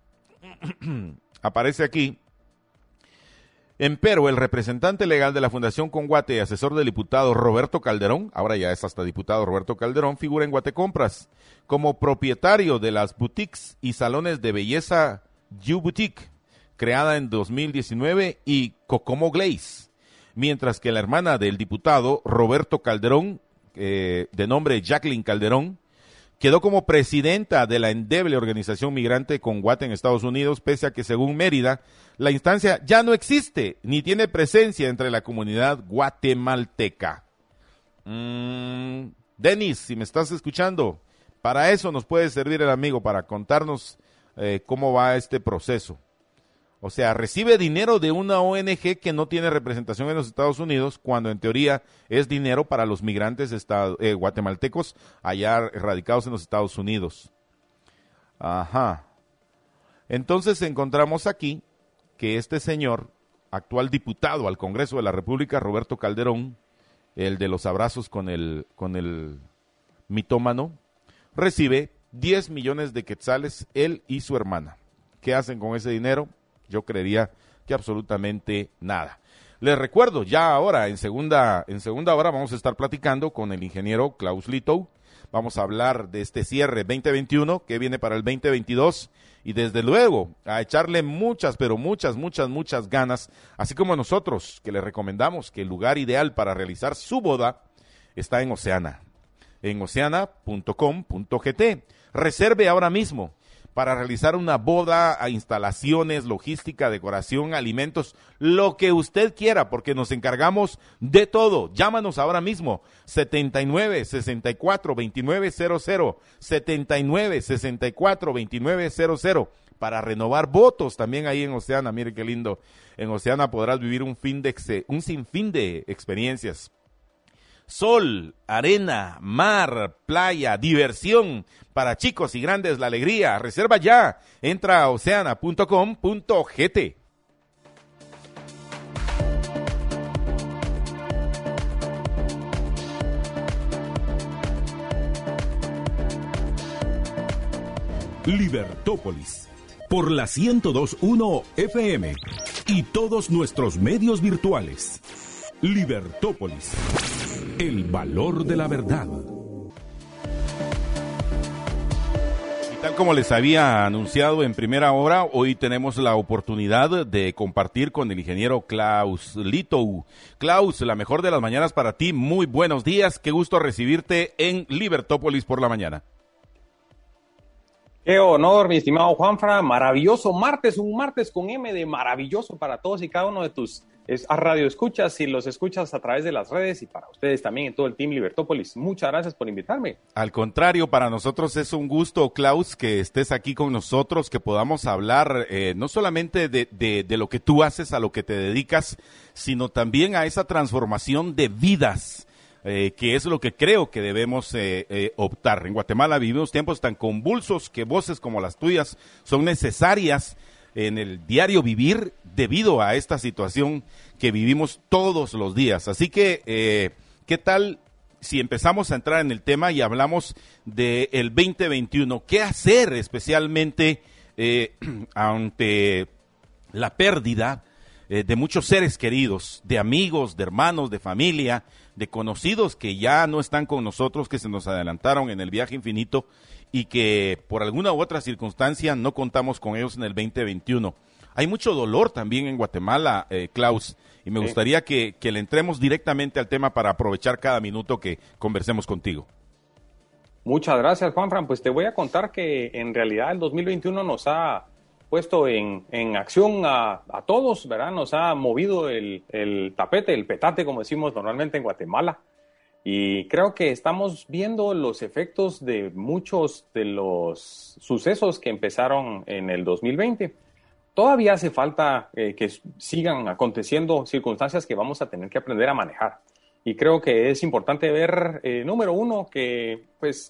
aparece aquí. Empero, el representante legal de la Fundación Conguate y asesor del diputado Roberto Calderón, ahora ya es hasta diputado Roberto Calderón, figura en Guatecompras como propietario de las boutiques y salones de belleza You Boutique, creada en dos mil diecinueve, y Kokomo Glaze, mientras que la hermana del diputado Roberto Calderón, eh, de nombre Jacqueline Calderón, quedó como presidenta de la endeble organización migrante Conguate en Estados Unidos, pese a que, según Mérida, la instancia ya no existe ni tiene presencia entre la comunidad guatemalteca. Mm, Denis, si me estás escuchando, para eso nos puede servir el amigo, para contarnos eh, cómo va este proceso. O sea, recibe dinero de una O N G que no tiene representación en los Estados Unidos, cuando en teoría es dinero para los migrantes estado, eh, guatemaltecos allá radicados en los Estados Unidos. Ajá. Entonces encontramos aquí que este señor, actual diputado al Congreso de la República, Roberto Calderón, el de los abrazos con el, con el mitómano, recibe diez millones de quetzales, él y su hermana. ¿Qué hacen con ese dinero? Yo creería que absolutamente nada. Les recuerdo, ya ahora, en segunda, en segunda hora, vamos a estar platicando con el ingeniero Klaus Litow. Vamos a hablar de este cierre veinte veintiuno que viene para el veinte veintidós y desde luego a echarle muchas, pero muchas, muchas, muchas ganas, así como nosotros, que le recomendamos que el lugar ideal para realizar su boda está en Oceana, en oceana punto com punto gt. Reserve ahora mismo para realizar una boda, a instalaciones, logística, decoración, alimentos, lo que usted quiera, porque nos encargamos de todo. Llámanos ahora mismo, setenta y nueve, sesenta y cuatro, veintinueve cero cero, setenta y nueve, sesenta y cuatro, veintinueve cero cero, para renovar votos también ahí en Oceana. Mire qué lindo, en Oceana podrás vivir un, fin de, un sinfín de experiencias. Sol, arena, mar, playa, diversión, para chicos y grandes la alegría. Reserva ya, entra a oceana punto com punto gt. Libertópolis, por la ciento dos punto uno F M y todos nuestros medios virtuales. Libertópolis, el valor de la verdad. Y tal como les había anunciado en primera hora, hoy tenemos la oportunidad de compartir con el ingeniero Klaus Litow. Klaus, la mejor de las mañanas para ti. Muy buenos días, qué gusto recibirte en Libertópolis por la mañana. Qué honor, mi estimado Juanfra. Maravilloso martes, un martes con M de maravilloso para todos y cada uno de tus es, a radio escuchas y los escuchas a través de las redes, y para ustedes también en todo el Team Libertópolis. Muchas gracias por invitarme. Al contrario, para nosotros es un gusto, Klaus, que estés aquí con nosotros, que podamos hablar eh, no solamente de, de, de lo que tú haces, a lo que te dedicas, sino también a esa transformación de vidas. Eh, que es lo que creo que debemos eh, eh, optar. En Guatemala vivimos tiempos tan convulsos que voces como las tuyas son necesarias en el diario vivir debido a esta situación que vivimos todos los días. Así que, eh, ¿qué tal si empezamos a entrar en el tema y hablamos del veinte veintiuno? ¿Qué hacer especialmente eh, ante la pérdida eh, de muchos seres queridos, de amigos, de hermanos, de familia, de conocidos que ya no están con nosotros, que se nos adelantaron en el viaje infinito y que por alguna u otra circunstancia no contamos con ellos en el veinte veintiuno? Hay mucho dolor también en Guatemala, eh, Klaus, y me sí. gustaría que, que le entremos directamente al tema para aprovechar cada minuto que conversemos contigo. Muchas gracias, Juanfran. Pues te voy a contar que en realidad el dos mil veintiuno nos ha puesto en, en acción a, a todos, ¿verdad? Nos ha movido el, el tapete, el petate, como decimos normalmente en Guatemala. Y creo que estamos viendo los efectos de muchos de los sucesos que empezaron en el dos mil veinte. Todavía hace falta eh, que sigan aconteciendo circunstancias que vamos a tener que aprender a manejar. Y creo que es importante ver, eh, número uno, que pues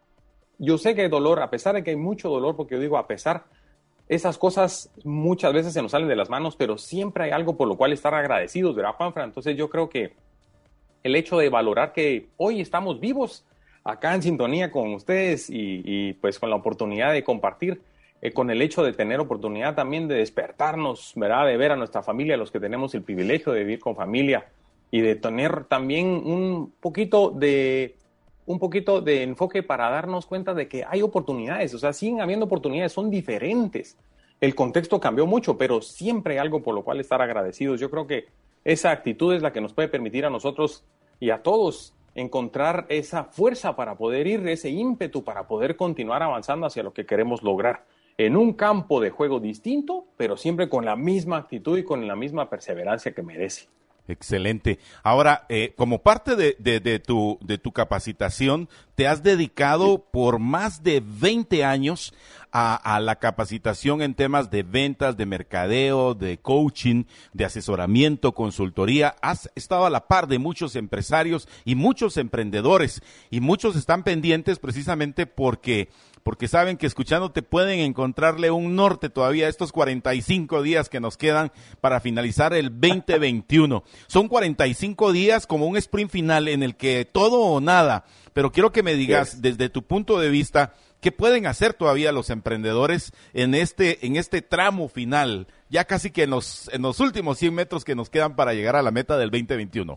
yo sé que hay dolor, a pesar de que hay mucho dolor, porque yo digo a pesar, esas cosas muchas veces se nos salen de las manos, pero siempre hay algo por lo cual estar agradecidos, ¿verdad, Juanfran? Entonces yo creo que el hecho de valorar que hoy estamos vivos acá en sintonía con ustedes y, y pues con la oportunidad de compartir, Eh, con el hecho de tener oportunidad también de despertarnos, ¿verdad? De ver a nuestra familia, los que tenemos el privilegio de vivir con familia y de tener también un poquito de, un poquito de enfoque para darnos cuenta de que hay oportunidades, o sea, siguen habiendo oportunidades, son diferentes. El contexto cambió mucho, pero siempre hay algo por lo cual estar agradecidos. Yo creo que esa actitud es la que nos puede permitir a nosotros y a todos encontrar esa fuerza para poder ir, ese ímpetu para poder continuar avanzando hacia lo que queremos lograr. En un campo de juego distinto, pero siempre con la misma actitud y con la misma perseverancia que merece. Excelente. Ahora, eh, como parte de, de, de, tu, de tu capacitación, te has dedicado sí. por más de veinte años a, a la capacitación en temas de ventas, de mercadeo, de coaching, de asesoramiento, consultoría. Has estado a la par de muchos empresarios y muchos emprendedores, y muchos están pendientes precisamente porque... porque saben que escuchándote pueden encontrarle un norte todavía a estos cuarenta y cinco días que nos quedan para finalizar el veinte veintiuno. Son cuarenta y cinco días como un sprint final en el que todo o nada, pero quiero que me digas yes. desde tu punto de vista, ¿qué pueden hacer todavía los emprendedores en este, en este tramo final, ya casi que en los, en los últimos cien metros que nos quedan para llegar a la meta del veinte veintiuno?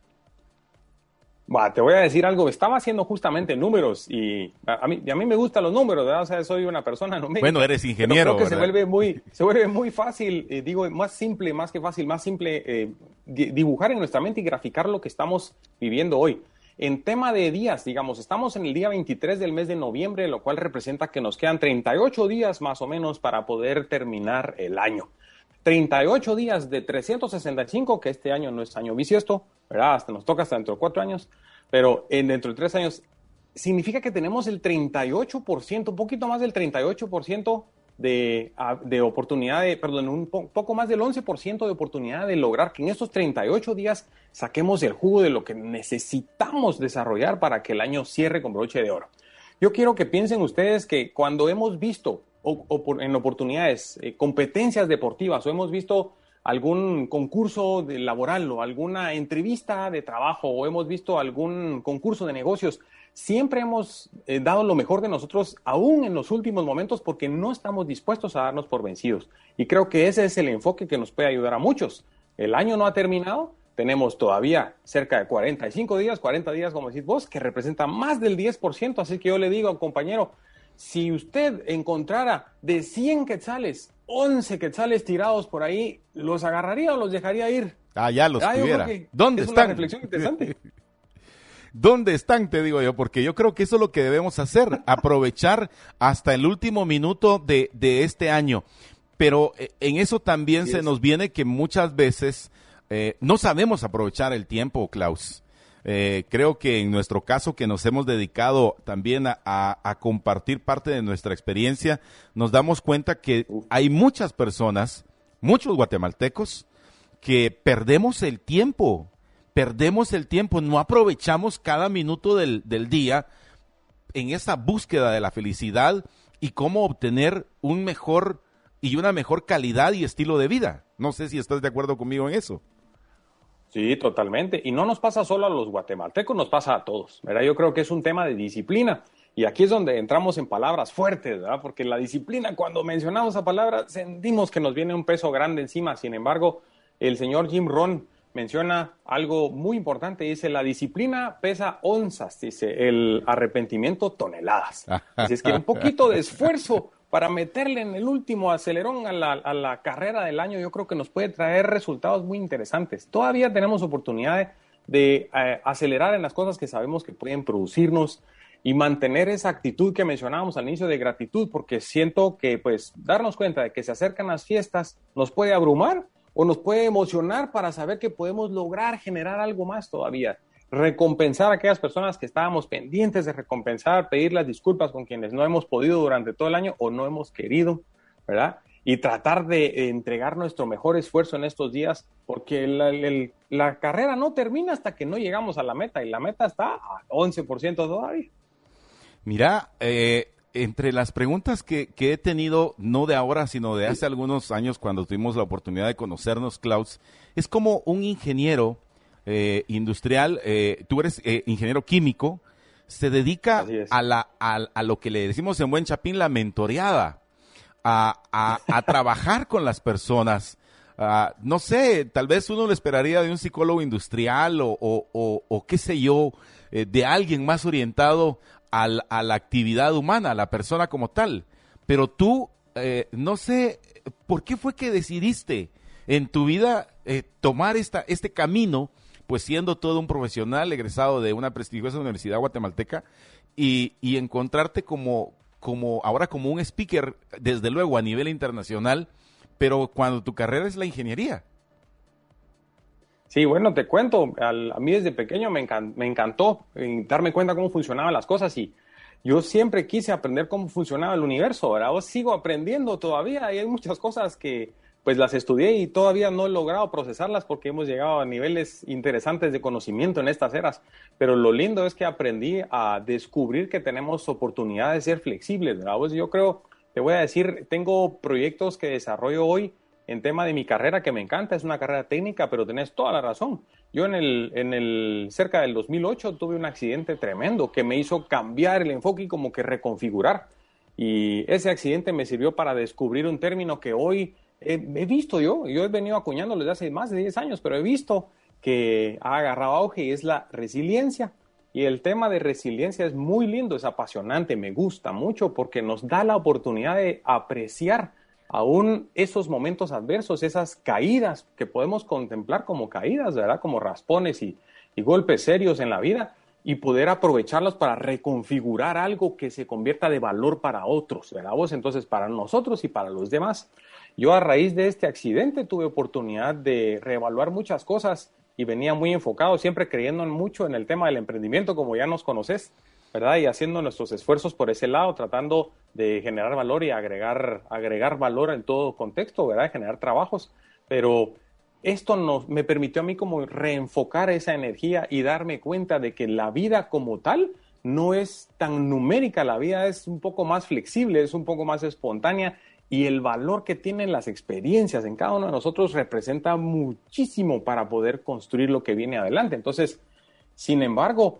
Bah, te voy a decir algo, estaba haciendo justamente números y a, a, mí, a mí me gustan los números, ¿verdad? O sea, soy una persona numérica. Bueno, eres ingeniero, creo que ¿verdad? se vuelve muy, se vuelve muy fácil, eh, digo, más simple, más que fácil, más simple eh, di- dibujar en nuestra mente y graficar lo que estamos viviendo hoy. En tema de días, digamos, estamos en el día veintitrés del mes de noviembre, lo cual representa que nos quedan treinta y ocho días más o menos para poder terminar el año. treinta y ocho días de trescientos sesenta y cinco, que este año no es año bisiesto, ¿verdad? Hasta nos toca hasta dentro de cuatro años, pero en dentro de tres años significa que tenemos el treinta y ocho por ciento, un poquito más del treinta y ocho por ciento de, de oportunidad, de, perdón, un po- poco más del once por ciento de oportunidad de lograr que en estos treinta y ocho días saquemos el jugo de lo que necesitamos desarrollar para que el año cierre con broche de oro. Yo quiero que piensen ustedes que cuando hemos visto o, o por, en oportunidades, eh, competencias deportivas o hemos visto algún concurso de laboral o alguna entrevista de trabajo o hemos visto algún concurso de negocios, siempre hemos eh, dado lo mejor de nosotros aún en los últimos momentos porque no estamos dispuestos a darnos por vencidos. Y creo que ese es el enfoque que nos puede ayudar a muchos. El año no ha terminado, tenemos todavía cerca de cuarenta y cinco días, cuarenta días como decís vos, que representa más del diez por ciento, así que yo le digo, compañero, si usted encontrara de cien quetzales, once quetzales tirados por ahí, ¿los agarraría o los dejaría ir? Ah, ya los ah, tuviera. ¿Dónde es están? Es una reflexión interesante. ¿Dónde están? Te digo yo, porque yo creo que eso es lo que debemos hacer, aprovechar hasta el último minuto de, de este año. Pero eh, en eso también sí se es. nos viene que muchas veces eh, no sabemos aprovechar el tiempo, Klaus. Eh, creo que en nuestro caso, que nos hemos dedicado también a, a, a compartir parte de nuestra experiencia, nos damos cuenta que hay muchas personas, muchos guatemaltecos, que perdemos el tiempo, perdemos el tiempo, no aprovechamos cada minuto del, del día en esa búsqueda de la felicidad y cómo obtener un mejor y una mejor calidad y estilo de vida. No sé si estás de acuerdo conmigo en eso. Sí, totalmente. Y no nos pasa solo a los guatemaltecos, nos pasa a todos, ¿verdad? Yo creo que es un tema de disciplina. Y aquí es donde entramos en palabras fuertes, ¿verdad? Porque la disciplina, cuando mencionamos esa palabra, sentimos que nos viene un peso grande encima. Sin embargo, el señor Jim Rohn menciona algo muy importante. Dice, la disciplina pesa onzas, dice, el arrepentimiento toneladas. Así es que un poquito de esfuerzo para meterle en el último acelerón a la, a la carrera del año, yo creo que nos puede traer resultados muy interesantes. Todavía tenemos oportunidad de, de eh, acelerar en las cosas que sabemos que pueden producirnos y mantener esa actitud que mencionábamos al inicio de gratitud, porque siento que pues darnos cuenta de que se acercan las fiestas nos puede abrumar o nos puede emocionar para saber que podemos lograr generar algo más todavía. Recompensar a aquellas personas que estábamos pendientes de recompensar, pedir las disculpas con quienes no hemos podido durante todo el año o no hemos querido, ¿verdad? Y tratar de entregar nuestro mejor esfuerzo en estos días, porque la, el, la carrera no termina hasta que no llegamos a la meta, y la meta está a once por ciento todavía. Mira, eh, entre las preguntas que, que he tenido, no de ahora, sino de hace algunos años, cuando tuvimos la oportunidad de conocernos, Klaus, es como un ingeniero eh, industrial, eh, tú eres eh, ingeniero químico, se dedica a, la, a, a lo que le decimos en buen chapín, la mentoreada, a, a, a trabajar con las personas. Uh, no sé, tal vez uno lo esperaría de un psicólogo industrial o, o, o, o qué sé yo, eh, de alguien más orientado al, a la actividad humana, a la persona como tal. Pero tú, eh, no sé, ¿por qué fue que decidiste en tu vida eh, tomar esta, este camino, pues siendo todo un profesional egresado de una prestigiosa universidad guatemalteca y, y encontrarte como, como ahora como un speaker, desde luego a nivel internacional, pero cuando tu carrera es la ingeniería? Sí, bueno, te cuento, al, a mí desde pequeño me, encan, me encantó eh, darme cuenta cómo funcionaban las cosas, y yo siempre quise aprender cómo funcionaba el universo, ¿verdad? Yo sigo aprendiendo todavía, y hay muchas cosas que pues las estudié y todavía no he logrado procesarlas porque hemos llegado a niveles interesantes de conocimiento en estas eras, pero lo lindo es que aprendí a descubrir que tenemos oportunidad de ser flexibles, ¿verdad? Pues yo creo, te voy a decir, tengo proyectos que desarrollo hoy en tema de mi carrera que me encanta, es una carrera técnica, pero tenés toda la razón. Yo en el, en el cerca del dos mil ocho tuve un accidente tremendo que me hizo cambiar el enfoque y como que reconfigurar. Y ese accidente me sirvió para descubrir un término que hoy he, he visto yo, yo he venido acuñando desde hace más de diez años, pero he visto que ha agarrado auge, y es la resiliencia. Y el tema de resiliencia es muy lindo, es apasionante, me gusta mucho porque nos da la oportunidad de apreciar aún esos momentos adversos, esas caídas que podemos contemplar como caídas, ¿verdad? Como raspones y, y golpes serios en la vida, y poder aprovecharlos para reconfigurar algo que se convierta de valor para otros, ¿verdad? Vos, entonces, para nosotros y para los demás. Yo a raíz de este accidente tuve oportunidad de reevaluar muchas cosas y venía muy enfocado, siempre creyendo mucho en el tema del emprendimiento, como ya nos conoces, ¿verdad? Y haciendo nuestros esfuerzos por ese lado, tratando de generar valor y agregar, agregar valor en todo contexto, ¿verdad? Generar trabajos. Pero esto nos, me permitió a mí como reenfocar esa energía y darme cuenta de que la vida como tal no es tan numérica, la vida es un poco más flexible, es un poco más espontánea, y el valor que tienen las experiencias en cada uno de nosotros representa muchísimo para poder construir lo que viene adelante. Entonces, sin embargo,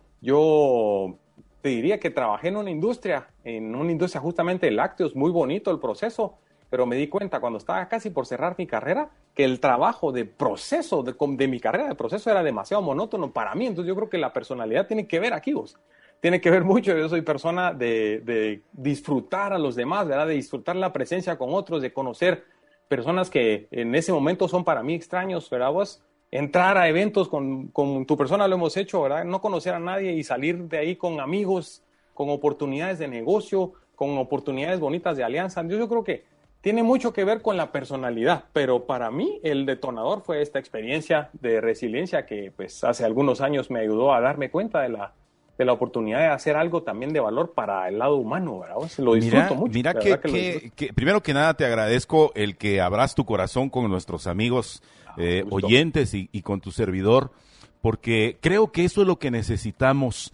yo te diría que trabajé en una industria, en una industria justamente de lácteos, muy bonito el proceso, pero me di cuenta cuando estaba casi por cerrar mi carrera que el trabajo de proceso, de, de mi carrera de proceso era demasiado monótono para mí. Entonces yo creo que la personalidad tiene que ver aquí, vos. Tiene que ver mucho. Yo soy persona de, de disfrutar a los demás, ¿verdad? De disfrutar la presencia con otros, de conocer personas que en ese momento son para mí extraños, ¿verdad vos? Entrar a eventos con, con tu persona, lo hemos hecho, ¿verdad? No conocer a nadie y salir de ahí con amigos, con oportunidades de negocio, con oportunidades bonitas de alianza. Yo, yo creo que tiene mucho que ver con la personalidad, pero para mí el detonador fue esta experiencia de resiliencia que pues hace algunos años me ayudó a darme cuenta de la, de la oportunidad de hacer algo también de valor para el lado humano, ¿verdad? Lo disfruto mira, mucho. Mira que, que, que, que primero que nada te agradezco el que abras tu corazón con nuestros amigos eh, oyentes y, y con tu servidor, porque creo que eso es lo que necesitamos.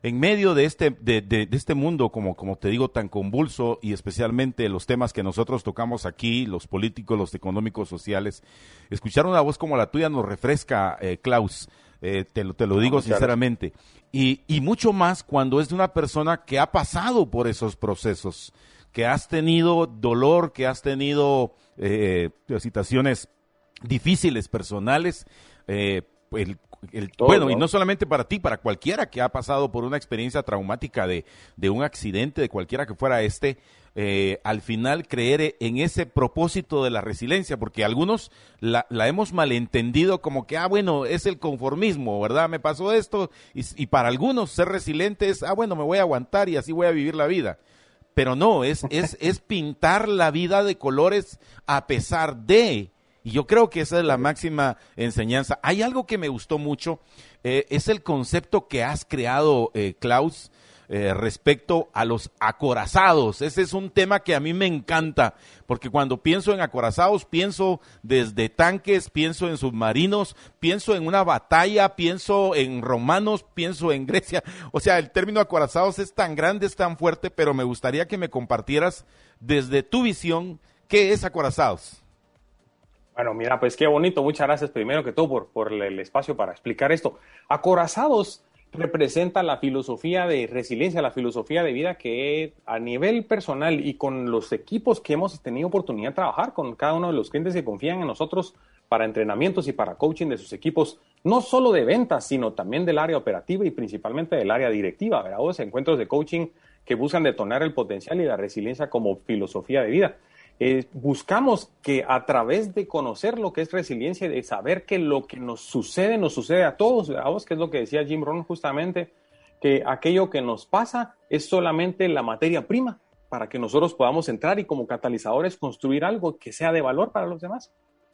en medio de este, de, de, de este mundo, como, como te digo, tan convulso, y especialmente los temas que nosotros tocamos aquí, los políticos, los económicos, sociales, escuchar una voz como la tuya nos refresca, eh, Klaus, eh, te, lo, te lo digo sinceramente, y, y mucho más cuando es de una persona que ha pasado por esos procesos, que has tenido dolor, que has tenido eh, situaciones difíciles, personales, eh, el, el, Todo, bueno, ¿no? Y no solamente para ti, para cualquiera que ha pasado por una experiencia traumática de, de un accidente, de cualquiera que fuera este, eh, al final creer en ese propósito de la resiliencia, porque algunos la, la hemos malentendido como que, ah, bueno, es el conformismo, ¿verdad? Me pasó esto, y, y para algunos ser resiliente es, ah, bueno, me voy a aguantar y así voy a vivir la vida. Pero no, es, es, es pintar la vida de colores a pesar de... Y yo creo que esa es la máxima enseñanza. Hay algo que me gustó mucho, eh, es el concepto que has creado, eh, Klaus, eh, respecto a los acorazados. Ese es un tema que a mí me encanta, porque cuando pienso en acorazados, pienso desde tanques, pienso en submarinos, pienso en una batalla, pienso en romanos, pienso en Grecia. O sea, el término acorazados es tan grande, es tan fuerte, pero me gustaría que me compartieras desde tu visión, ¿qué es acorazados? Bueno, mira, pues qué bonito. Muchas gracias primero que todo por, por el espacio para explicar esto. Acorazados representa la filosofía de resiliencia, la filosofía de vida que a nivel personal y con los equipos que hemos tenido oportunidad de trabajar, con cada uno de los clientes que confían en nosotros para entrenamientos y para coaching de sus equipos, no solo de ventas, sino también del área operativa y principalmente del área directiva, ¿verdad? Los encuentros de coaching que buscan detonar el potencial y la resiliencia como filosofía de vida. Eh, buscamos que a través de conocer lo que es resiliencia y de saber que lo que nos sucede, nos sucede a todos, a vos, que es lo que decía Jim Rohn justamente, que aquello que nos pasa es solamente la materia prima para que nosotros podamos entrar y como catalizadores construir algo que sea de valor para los demás.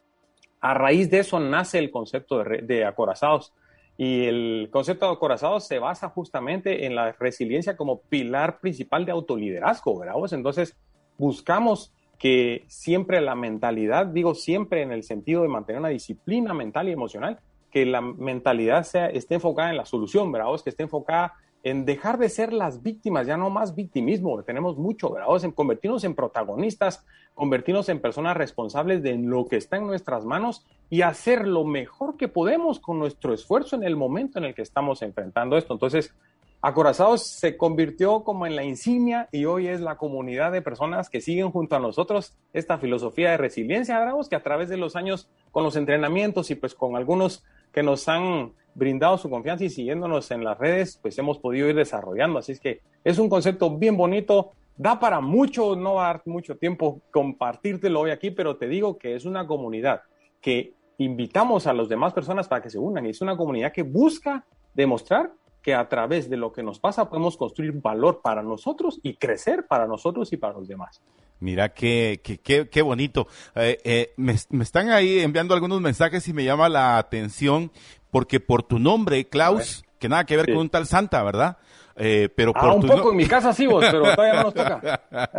A raíz de eso nace el concepto de, re, de acorazados, y el concepto de acorazados se basa justamente en la resiliencia como pilar principal de autoliderazgo, ¿verdad? Entonces buscamos que siempre la mentalidad, digo siempre en el sentido de mantener una disciplina mental y emocional, que la mentalidad sea, esté enfocada en la solución, ¿verdad? Que esté enfocada en dejar de ser las víctimas, ya no más victimismo, tenemos mucho, ¿verdad? En convertirnos en protagonistas, convertirnos en personas responsables de lo que está en nuestras manos y hacer lo mejor que podemos con nuestro esfuerzo en el momento en el que estamos enfrentando esto. Entonces, Acorazados se convirtió como en la insignia y hoy es la comunidad de personas que siguen junto a nosotros esta filosofía de resiliencia, ¿verdad? Que a través de los años con los entrenamientos y pues con algunos que nos han brindado su confianza y siguiéndonos en las redes, pues hemos podido ir desarrollando. Así es que es un concepto bien bonito, da para mucho, no va a dar mucho tiempo compartírtelo hoy aquí, pero te digo que es una comunidad que invitamos a las demás personas para que se unan y es una comunidad que busca demostrar que a través de lo que nos pasa podemos construir valor para nosotros y crecer para nosotros y para los demás. Mira qué, qué, qué, qué bonito. Eh, eh, me, me están ahí enviando algunos mensajes y me llama la atención porque por tu nombre, Klaus, que nada que ver sí. con un tal Santa, ¿verdad? Eh, pero por ah, un tu poco no... en mi casa sí, vos, pero todavía no nos toca.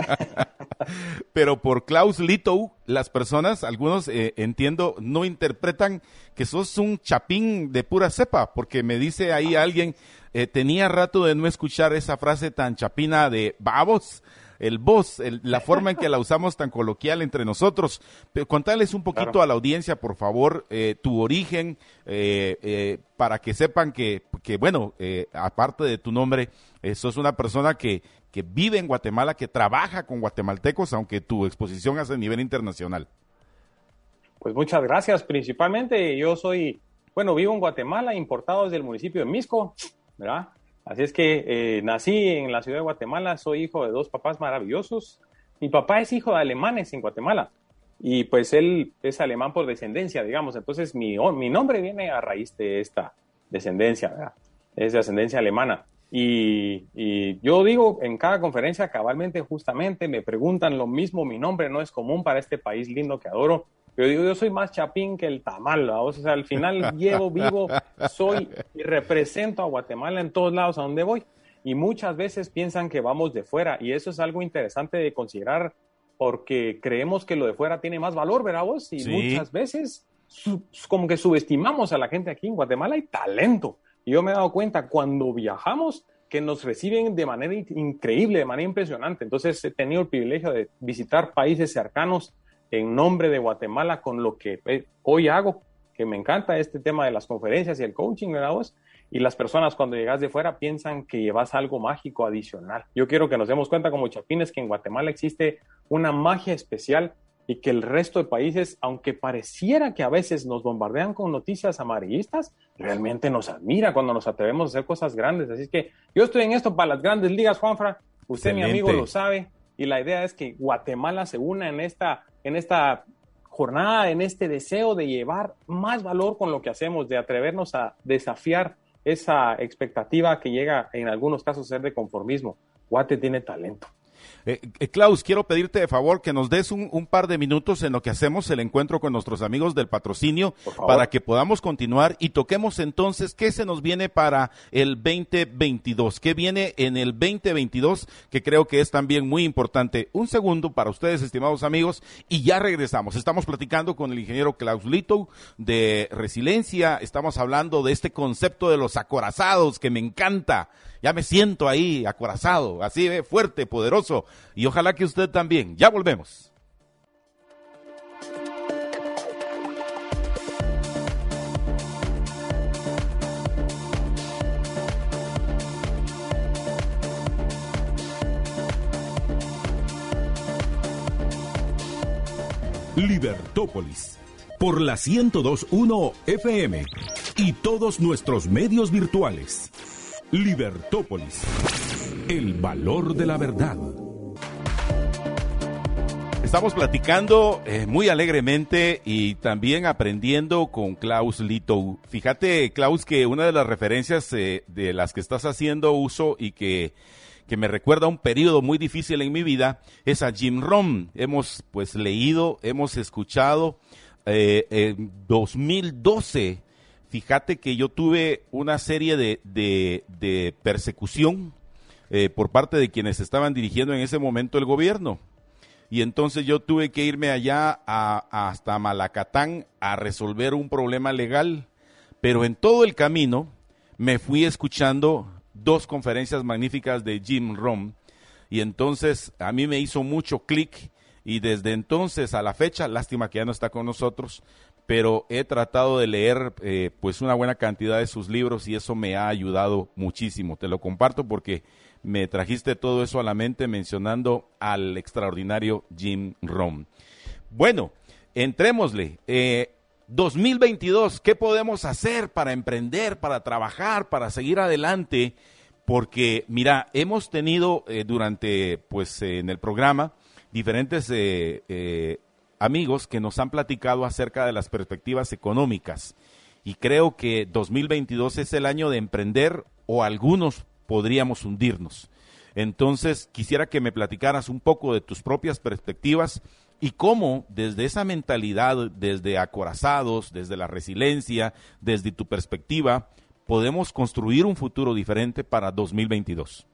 Pero por Klaus Litow, las personas, algunos eh, entiendo, no interpretan que sos un chapín de pura cepa, porque me dice ahí alguien, eh, tenía rato de no escuchar esa frase tan chapina de babos, el vos, el, la forma en que la usamos tan coloquial entre nosotros. Pero contales un poquito claro. a la audiencia, por favor, eh, tu origen, eh, eh, para que sepan que, que bueno, eh, aparte de tu nombre, eh, sos una persona que, que vive en Guatemala, que trabaja con guatemaltecos, aunque tu exposición es a nivel internacional. Pues muchas gracias. Principalmente yo soy, bueno, vivo en Guatemala, importado desde el municipio de Misco, ¿verdad? Así es que eh, nací en la ciudad de Guatemala, soy hijo de dos papás maravillosos. Mi papá es hijo de alemanes en Guatemala y pues él es alemán por descendencia, digamos. Entonces mi, mi nombre viene a raíz de esta descendencia, ¿verdad? Es de ascendencia alemana. Y, y yo digo en cada conferencia cabalmente, justamente, me preguntan lo mismo, mi nombre no es común para este país lindo que adoro. Yo digo, yo soy más chapín que el tamal, ¿no? O sea, al final llevo, vivo, soy y represento a Guatemala en todos lados a donde voy. Y muchas veces piensan que vamos de fuera y eso es algo interesante de considerar porque creemos que lo de fuera tiene más valor, ¿verdad vos? Y sí. muchas veces su, como que subestimamos a la gente aquí en Guatemala y talento. Y yo me he dado cuenta cuando viajamos que nos reciben de manera increíble, de manera impresionante. Entonces he tenido el privilegio de visitar países cercanos en nombre de Guatemala con lo que hoy hago, que me encanta este tema de las conferencias y el coaching, ¿verdad vos? Y las personas cuando llegas de fuera piensan que llevas algo mágico adicional. Yo quiero que nos demos cuenta como chapines que en Guatemala existe una magia especial y que el resto de países, aunque pareciera que a veces nos bombardean con noticias amarillistas, realmente nos admira cuando nos atrevemos a hacer cosas grandes. Así que yo estoy en esto para las grandes ligas, Juanfra. Usted, excelente, mi amigo, lo sabe. Y la idea es que Guatemala se una en esta, en esta jornada, en este deseo de llevar más valor con lo que hacemos, de atrevernos a desafiar esa expectativa que llega en algunos casos a ser de conformismo. Guate tiene talento. Eh, eh, Klaus, quiero pedirte de favor que nos des un, un par de minutos en lo que hacemos el encuentro con nuestros amigos del patrocinio para que podamos continuar y toquemos entonces qué se nos viene para el veinte veintidós, qué viene en el veinte veintidós, que creo que es también muy importante. Un segundo para ustedes, estimados amigos, y ya regresamos. Estamos platicando con el ingeniero Klaus Litow de Resiliencia, estamos hablando de este concepto de los acorazados que me encanta. Ya me siento ahí acorazado, así, ¿eh? Fuerte, poderoso, y ojalá que usted también. Ya volvemos. Libertópolis, por la ciento dos punto uno F M y todos nuestros medios virtuales. Libertópolis, el valor de la verdad. Estamos platicando eh, muy alegremente y también aprendiendo con Klaus Litow. Fíjate, Klaus, que una de las referencias eh, de las que estás haciendo uso y que, que me recuerda un periodo muy difícil en mi vida es a Jim Rohn. Hemos pues leído, hemos escuchado eh, en dos mil doce. Fíjate que yo tuve una serie de, de, de persecución eh, por parte de quienes estaban dirigiendo en ese momento el gobierno. Y entonces yo tuve que irme allá a, a hasta Malacatán a resolver un problema legal. Pero en todo el camino me fui escuchando dos conferencias magníficas de Jim Rohn. Y entonces a mí me hizo mucho clic. Y desde entonces a la fecha, lástima que ya no está con nosotros, pero he tratado de leer eh, pues una buena cantidad de sus libros y eso me ha ayudado muchísimo. Te lo comparto porque me trajiste todo eso a la mente mencionando al extraordinario Jim Rohn. Bueno, entrémosle. Eh, dos mil veintidós, ¿qué podemos hacer para emprender, para trabajar, para seguir adelante? Porque, mira, hemos tenido eh, durante, pues, eh, en el programa diferentes eh, eh, amigos que nos han platicado acerca de las perspectivas económicas y creo que dos mil veintidós es el año de emprender o algunos podríamos hundirnos. Entonces quisiera que me platicaras un poco de tus propias perspectivas y cómo desde esa mentalidad, desde acorazados, desde la resiliencia, desde tu perspectiva, podemos construir un futuro diferente para dos mil veintidós.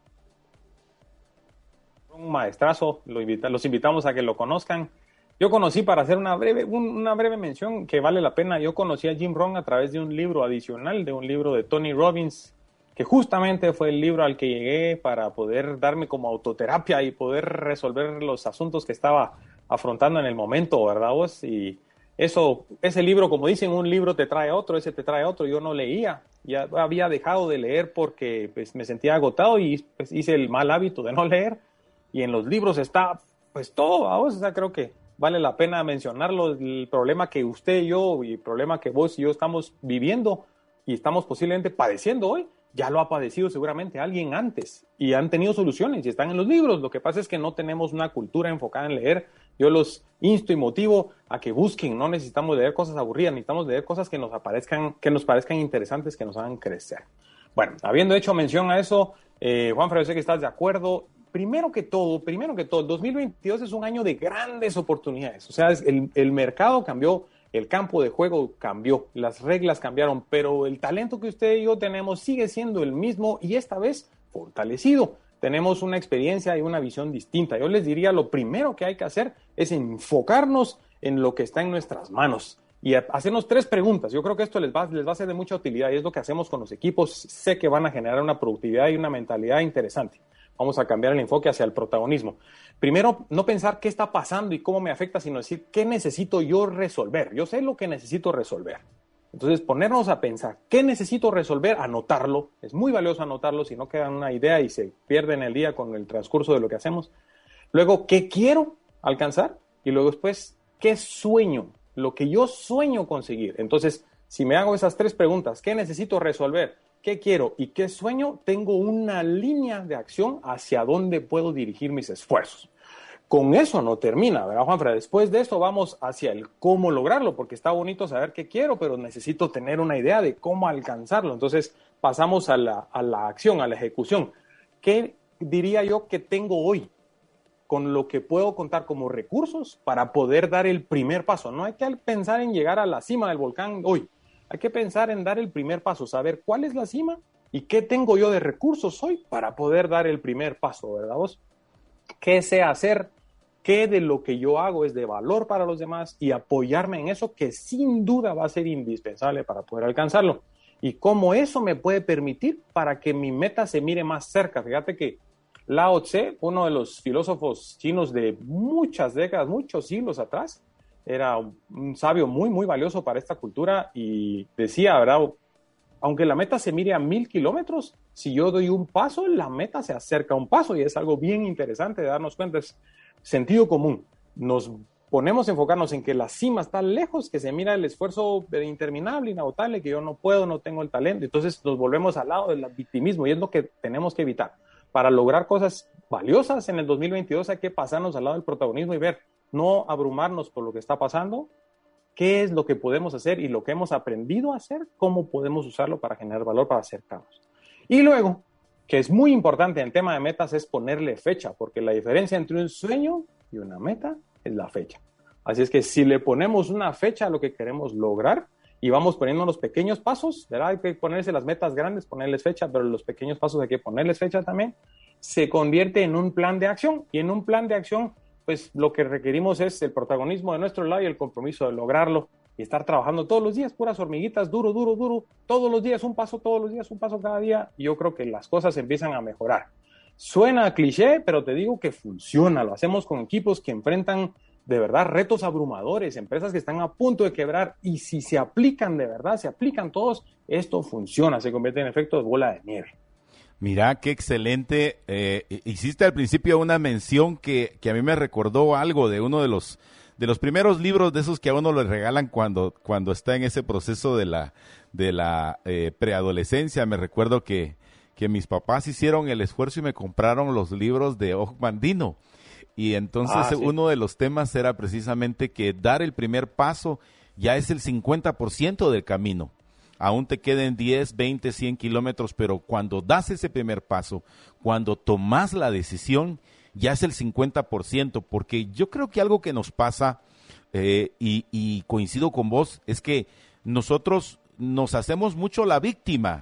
Un maestrazo, lo invita, los invitamos a que lo conozcan. Yo conocí, para hacer una breve, un, una breve mención que vale la pena, yo conocí a Jim Rohn a través de un libro adicional, de un libro de Tony Robbins, que justamente fue el libro al que llegué para poder darme como autoterapia y poder resolver los asuntos que estaba afrontando en el momento, ¿verdad vos? Y eso, ese libro, como dicen, un libro te trae otro, ese te trae otro, yo no leía, ya había dejado de leer porque pues, me sentía agotado y pues, hice el mal hábito de no leer, y en los libros está pues todo, ¿vos? O sea, creo que vale la pena mencionarlo, el problema que usted y yo, y el problema que vos y yo estamos viviendo y estamos posiblemente padeciendo hoy, ya lo ha padecido seguramente alguien antes y han tenido soluciones y están en los libros. Lo que pasa es que no tenemos una cultura enfocada en leer. Yo los insto y motivo a que busquen, no necesitamos leer cosas aburridas, necesitamos leer cosas que nos aparezcan, que nos parezcan interesantes, que nos hagan crecer. Bueno, habiendo hecho mención a eso, eh, Juanfra, yo sé que estás de acuerdo. Primero que todo, primero que todo, el dos mil veintidós es un año de grandes oportunidades. O sea, el, el mercado cambió, el campo de juego cambió, las reglas cambiaron, pero el talento que usted y yo tenemos sigue siendo el mismo y esta vez fortalecido. Tenemos una experiencia y una visión distinta. Yo les diría, lo primero que hay que hacer es enfocarnos en lo que está en nuestras manos. y a, hacernos tres preguntas. Yo creo que esto les va, les va a ser de mucha utilidad y es lo que hacemos con los equipos. Sé que van a generar una productividad y una mentalidad interesante. Vamos a cambiar el enfoque hacia el protagonismo. Primero, no pensar qué está pasando y cómo me afecta, sino decir qué necesito yo resolver. Yo sé lo que necesito resolver. Entonces, ponernos a pensar qué necesito resolver, anotarlo. Es muy valioso anotarlo, si no queda una idea y se pierde en el día con el transcurso de lo que hacemos. Luego, ¿qué quiero alcanzar? Y luego después, ¿qué sueño? Lo que yo sueño conseguir. Entonces, si me hago esas tres preguntas, ¿qué necesito resolver? ¿Qué quiero y qué sueño? Tengo una línea de acción hacia dónde puedo dirigir mis esfuerzos. Con eso no termina, ¿verdad, Juanfra? Después de eso vamos hacia el cómo lograrlo, porque está bonito saber qué quiero, pero necesito tener una idea de cómo alcanzarlo. Entonces pasamos a la, a la acción, a la ejecución. ¿Qué diría yo que tengo hoy con lo que puedo contar como recursos para poder dar el primer paso? No hay que pensar en llegar a la cima del volcán hoy. Hay que pensar en dar el primer paso, saber cuál es la cima y qué tengo yo de recursos hoy para poder dar el primer paso, ¿verdad vos? ¿Qué sé hacer? ¿Qué de lo que yo hago es de valor para los demás? Y apoyarme en eso que sin duda va a ser indispensable para poder alcanzarlo. Y cómo eso me puede permitir para que mi meta se mire más cerca. Fíjate que Lao Tse, uno de los filósofos chinos de muchas décadas, muchos siglos atrás, era un sabio muy, muy valioso para esta cultura y decía, ¿verdad? Aunque la meta se mire a mil kilómetros, si yo doy un paso, la meta se acerca a un paso y es algo bien interesante de darnos cuenta, es sentido común. Nos ponemos a enfocarnos en que la cima está lejos, que se mira el esfuerzo interminable, inagotable, que yo no puedo, no tengo el talento, entonces nos volvemos al lado del victimismo y es lo que tenemos que evitar. Para lograr cosas valiosas en el dos mil veintidós hay que pasarnos al lado del protagonismo y ver, no abrumarnos por lo que está pasando, qué es lo que podemos hacer y lo que hemos aprendido a hacer, cómo podemos usarlo para generar valor, para acercarnos. Y luego, que es muy importante en el tema de metas, es ponerle fecha, porque la diferencia entre un sueño y una meta es la fecha. Así es que si le ponemos una fecha a lo que queremos lograr y vamos poniendo los pequeños pasos, ¿verdad? Hay que ponerse las metas grandes, ponerles fecha, pero los pequeños pasos hay que ponerles fecha también, se convierte en un plan de acción y en un plan de acción pues lo que requerimos es el protagonismo de nuestro lado y el compromiso de lograrlo y estar trabajando todos los días, puras hormiguitas, duro, duro, duro, todos los días, un paso, todos los días, un paso cada día, y yo creo que las cosas empiezan a mejorar. Suena cliché, pero te digo que funciona, lo hacemos con equipos que enfrentan de verdad retos abrumadores, empresas que están a punto de quebrar, y si se aplican de verdad, se aplican todos, esto funciona, se convierte en efecto de bola de nieve. Mira, qué excelente. Eh, hiciste al principio una mención que, que a mí me recordó algo de uno de los de los primeros libros de esos que a uno le regalan cuando, cuando está en ese proceso de la, de la eh, preadolescencia. Me recuerdo que, que mis papás hicieron el esfuerzo y me compraron los libros de Og Mandino. Y entonces ah, sí. uno de los temas era precisamente que dar el primer paso ya es el cincuenta por ciento del camino. Aún te queden diez, veinte, cien kilómetros, pero cuando das ese primer paso, cuando tomas la decisión, ya es el cincuenta por ciento, porque yo creo que algo que nos pasa, eh, y, y coincido con vos, es que nosotros nos hacemos mucho la víctima,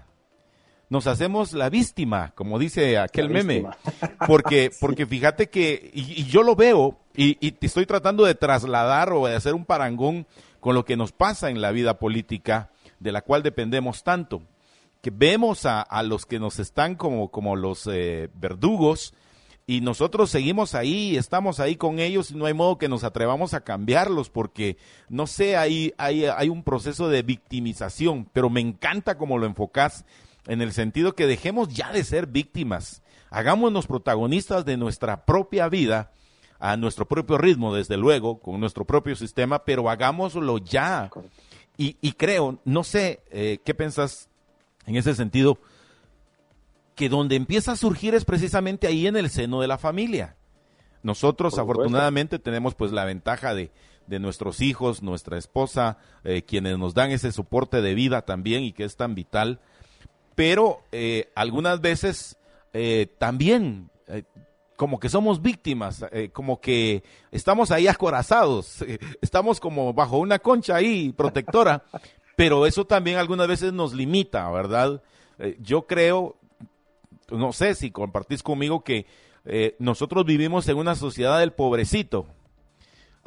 nos hacemos la víctima, como dice aquel meme, porque, sí. porque fíjate que, y, y yo lo veo, y, y estoy tratando de trasladar o de hacer un parangón con lo que nos pasa en la vida política, de la cual dependemos tanto, que vemos a, a los que nos están como, como los eh, verdugos, y nosotros seguimos ahí, estamos ahí con ellos, y no hay modo que nos atrevamos a cambiarlos, porque, no sé, hay, hay, hay un proceso de victimización, pero me encanta como lo enfocás, en el sentido que dejemos ya de ser víctimas, hagámonos protagonistas de nuestra propia vida, a nuestro propio ritmo, desde luego, con nuestro propio sistema, pero hagámoslo ya. Y, y creo, no sé, eh, ¿qué pensás en ese sentido? Que donde empieza a surgir es precisamente ahí en el seno de la familia. Nosotros, afortunadamente, tenemos pues la ventaja de, de nuestros hijos, nuestra esposa, eh, quienes nos dan ese soporte de vida también y que es tan vital. Pero eh, algunas veces eh, también... Eh, como que somos víctimas, eh, como que estamos ahí acorazados, eh, estamos como bajo una concha ahí protectora, pero eso también algunas veces nos limita, ¿verdad? Eh, yo creo, no sé si compartís conmigo que eh, nosotros vivimos en una sociedad del pobrecito.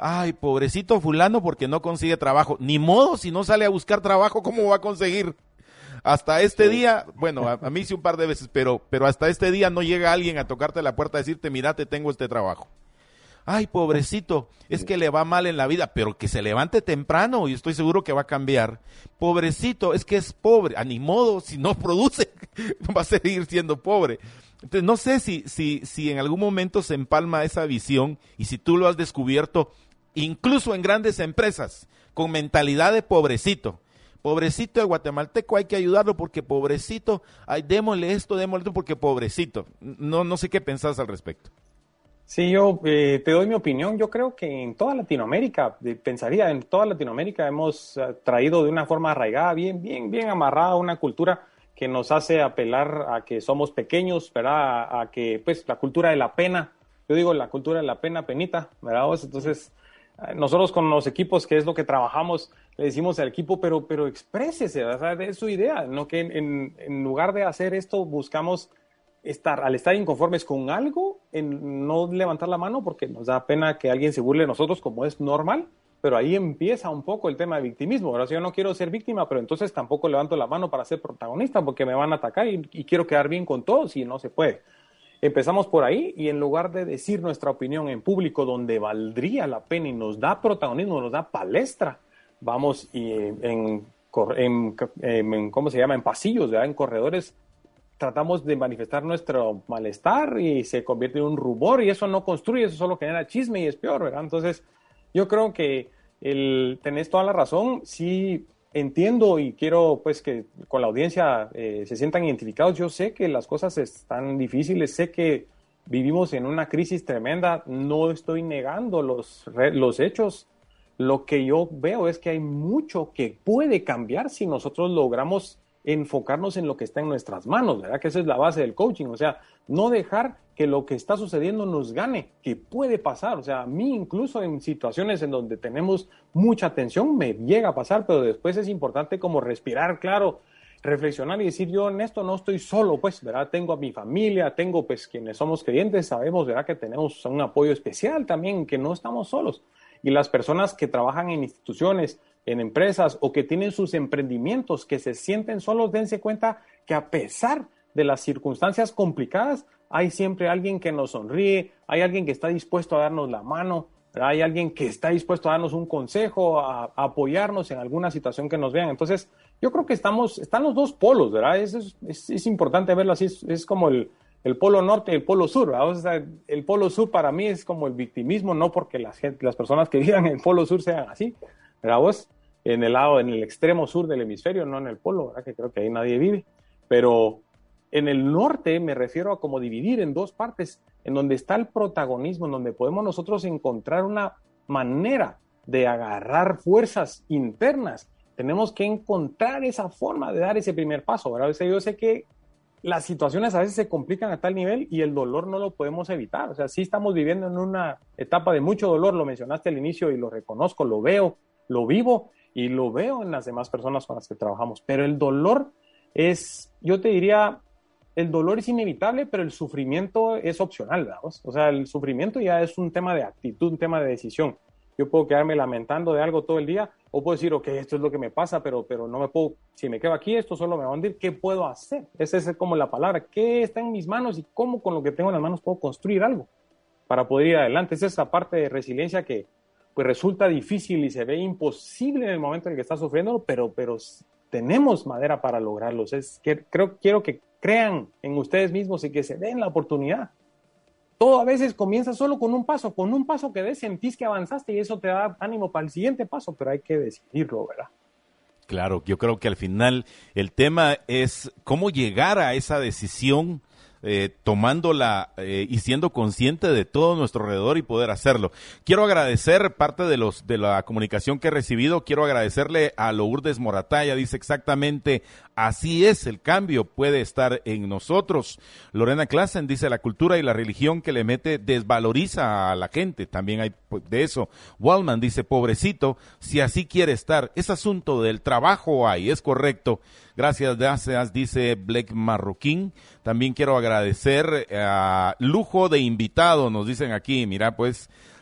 ay, pobrecito fulano porque no consigue trabajo. Ni modo, si no sale a buscar trabajo, ¿cómo va a conseguir? Hasta este día, bueno, a, a mí sí un par de veces, pero, pero hasta este día no llega alguien a tocarte la puerta a decirte, mira, te tengo este trabajo. Ay, pobrecito, es que le va mal en la vida, pero que se levante temprano y estoy seguro que va a cambiar. Pobrecito, es que es pobre, a ni modo, si no produce, va a seguir siendo pobre. Entonces, no sé si, si, si en algún momento se empalma esa visión y si tú lo has descubierto, incluso en grandes empresas, con mentalidad de pobrecito. Pobrecito el guatemalteco, hay que ayudarlo porque pobrecito, ay, démosle esto, démosle esto porque pobrecito. No, no sé qué pensás al respecto. Sí, yo eh, te doy mi opinión. Yo creo que en toda Latinoamérica, eh, pensaría, en toda Latinoamérica hemos uh, traído de una forma arraigada, bien, bien, bien amarrada una cultura que nos hace apelar a que somos pequeños, ¿verdad? A, a que, pues, la cultura de la pena. Yo digo la cultura de la pena, penita, ¿verdad? Entonces, uh, nosotros con los equipos, que es lo que trabajamos, le decimos al equipo, pero, pero exprésese, ¿verdad? Es su idea, ¿no? Que en, en lugar de hacer esto, buscamos estar, al estar inconformes con algo, en no levantar la mano porque nos da pena que alguien se burle de nosotros como es normal, pero ahí empieza un poco el tema de victimismo. Ahora, si yo no quiero ser víctima, pero entonces tampoco levanto la mano para ser protagonista porque me van a atacar y, y quiero quedar bien con todos y no se puede. Empezamos por ahí y en lugar de decir nuestra opinión en público donde valdría la pena y nos da protagonismo, nos da palestra, vamos y en, en, en, en ¿cómo se llama? En pasillos, ¿verdad? En corredores, tratamos de manifestar nuestro malestar y se convierte en un rumor y eso no construye, eso solo genera chisme y es peor, ¿verdad? Entonces, yo creo que el, tenés toda la razón. Sí entiendo y quiero pues que con la audiencia eh, se sientan identificados. Yo sé que las cosas están difíciles, sé que vivimos en una crisis tremenda, no estoy negando los, los hechos. Lo que yo veo es que hay mucho que puede cambiar si nosotros logramos enfocarnos en lo que está en nuestras manos, ¿verdad? Que esa es la base del coaching, o sea, no dejar que lo que está sucediendo nos gane, que puede pasar, o sea, a mí incluso en situaciones en donde tenemos mucha tensión me llega a pasar, pero después es importante como respirar, claro, reflexionar y decir, yo en esto no estoy solo, pues, ¿verdad? Tengo a mi familia, tengo pues quienes somos creyentes, sabemos, ¿verdad? Que tenemos un apoyo especial también, que no estamos solos. Y las personas que trabajan en instituciones, en empresas o que tienen sus emprendimientos, que se sienten solos, dense cuenta que a pesar de las circunstancias complicadas, hay siempre alguien que nos sonríe, hay alguien que está dispuesto a darnos la mano, ¿verdad? Hay alguien que está dispuesto a darnos un consejo, a, a apoyarnos en alguna situación que nos vean. Entonces, yo creo que estamos, están los dos polos, ¿verdad? Es, es, es importante verlo así, es, es como el, el polo norte y el polo sur, ¿verdad? O sea, el polo sur para mí es como el victimismo, no porque las, gente, las personas que vivan en el polo sur sean así, ¿verdad vos? En el lado, en el extremo sur del hemisferio, no en el polo, ¿verdad? Que creo que ahí nadie vive. Pero en el norte me refiero a como dividir en dos partes, en donde está el protagonismo, en donde podemos nosotros encontrar una manera de agarrar fuerzas internas. Tenemos que encontrar esa forma de dar ese primer paso, ¿verdad? O sea, yo sé que las situaciones a veces se complican a tal nivel y el dolor no lo podemos evitar. O sea, sí estamos viviendo en una etapa de mucho dolor, lo mencionaste al inicio y lo reconozco, lo veo, lo vivo y lo veo en las demás personas con las que trabajamos. Pero el dolor es, yo te diría, el dolor es inevitable, pero el sufrimiento es opcional, ¿verdad? O sea, el sufrimiento ya es un tema de actitud, un tema de decisión. Yo puedo quedarme lamentando de algo todo el día o puedo decir, ok, esto es lo que me pasa, pero, pero no me puedo, si me quedo aquí, esto solo me va a hundir. ¿Qué puedo hacer? Esa es como la palabra. ¿Qué está en mis manos y cómo con lo que tengo en las manos puedo construir algo para poder ir adelante? Esa es esa parte de resiliencia que pues resulta difícil y se ve imposible en el momento en el que estás sufriendo, pero, pero tenemos madera para lograrlo. Es que creo, quiero que crean en ustedes mismos y que se den la oportunidad. Todo a veces comienza solo con un paso, con un paso que des, sentís que avanzaste y eso te da ánimo para el siguiente paso, pero hay que decidirlo, ¿verdad? Claro, yo creo que al final el tema es cómo llegar a esa decisión, Eh, tomándola eh, y siendo consciente de todo nuestro alrededor y poder hacerlo. Quiero agradecer parte de los de la comunicación que he recibido. Quiero agradecerle a Lourdes Morataya, dice exactamente, así es, el cambio puede estar en nosotros. Lorena Klassen dice, la cultura y la religión que le mete desvaloriza a la gente, también hay de eso. Wallman dice, pobrecito, si así quiere estar, es asunto del trabajo hay, es correcto. Gracias, gracias, dice Blake Marroquín. También quiero agradecer a uh, lujo de invitado, nos dicen aquí, mira pues,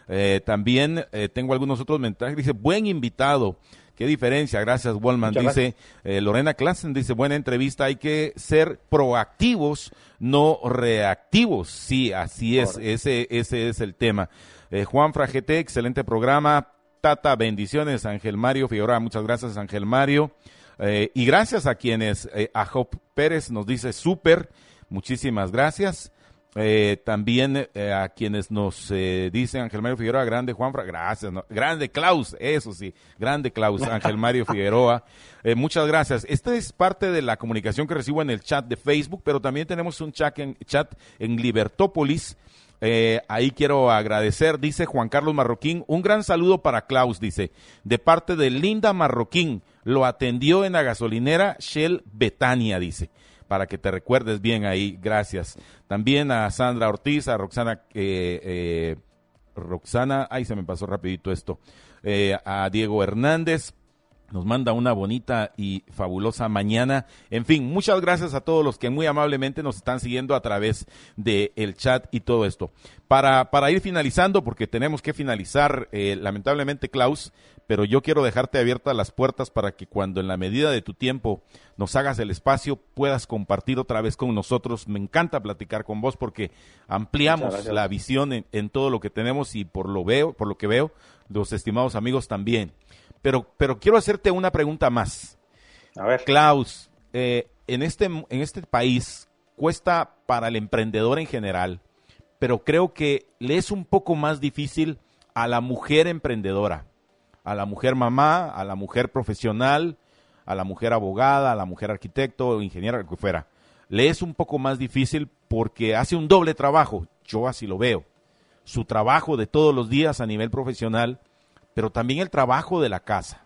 Eh, también eh, tengo algunos otros mensajes. Dice, buen invitado. Qué diferencia, gracias Wallman. Muchas dice eh, Lorena Klassen, dice, buena entrevista, hay que ser proactivos, no reactivos. Sí, así es, ese, ese es el tema. Eh, Juan Fragete, excelente programa. Tata, bendiciones. Ángel Mario Figueroa, muchas gracias Ángel Mario. Eh, y gracias a quienes, eh, a Job Pérez nos dice súper, muchísimas gracias. Eh, también eh, a quienes nos eh, dicen Ángel Mario Figueroa, grande Juanfra, gracias, ¿no? Grande Klaus, eso sí, grande Klaus, Ángel Mario Figueroa, eh, muchas gracias. Esta es parte de la comunicación que recibo en el chat de Facebook, pero también tenemos un chat en, chat en Libertópolis. Eh, ahí quiero agradecer, dice Juan Carlos Marroquín, un gran saludo para Klaus, dice, de parte de Linda Marroquín, lo atendió en la gasolinera Shell Betania, dice, para que te recuerdes bien ahí, gracias. También a Sandra Ortiz, a Roxana, eh, eh, Roxana, ay se me pasó rapidito esto, eh, a Diego Hernández, nos manda una bonita y fabulosa mañana. En fin, muchas gracias a todos los que muy amablemente nos están siguiendo a través del chat y todo esto. Para, para ir finalizando, porque tenemos que finalizar, eh, lamentablemente, Klaus, pero yo quiero dejarte abiertas las puertas para que cuando en la medida de tu tiempo nos hagas el espacio, puedas compartir otra vez con nosotros. Me encanta platicar con vos porque ampliamos la visión en, en todo lo que tenemos y por lo veo, por lo que veo, los estimados amigos también. Pero, pero quiero hacerte una pregunta más. A ver. Klaus, eh, en este, en este país cuesta para el emprendedor en general, pero creo que le es un poco más difícil a la mujer emprendedora, a la mujer mamá, a la mujer profesional, a la mujer abogada, a la mujer arquitecto o ingeniera, lo que fuera. Le es un poco más difícil porque hace un doble trabajo, yo así lo veo. Su trabajo de todos los días a nivel profesional, pero también el trabajo de la casa.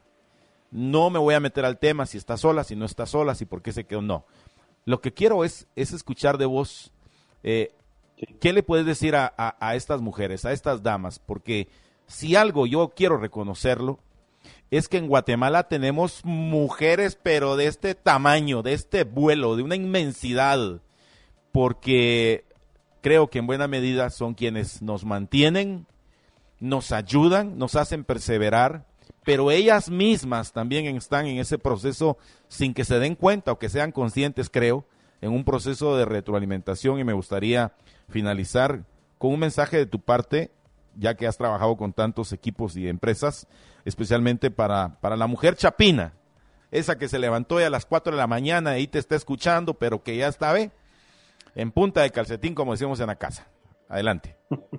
No me voy a meter al tema si está sola, si no está sola, si por qué se quedó, no. Lo que quiero es, es escuchar de vos, eh, ¿qué le puedes decir a, a, a estas mujeres, a estas damas? Porque si algo yo quiero reconocerlo, es que en Guatemala tenemos mujeres, pero de este tamaño, de este vuelo, de una inmensidad, porque creo que en buena medida son quienes nos mantienen, nos ayudan, nos hacen perseverar, pero ellas mismas también están en ese proceso sin que se den cuenta o que sean conscientes, creo, en un proceso de retroalimentación. Y me gustaría finalizar con un mensaje de tu parte, ya que has trabajado con tantos equipos y empresas, especialmente para, para la mujer chapina, esa que se levantó a las cuatro de la mañana y te está escuchando, pero que ya está, ¿ve? En punta de calcetín, como decimos en la casa. Adelante.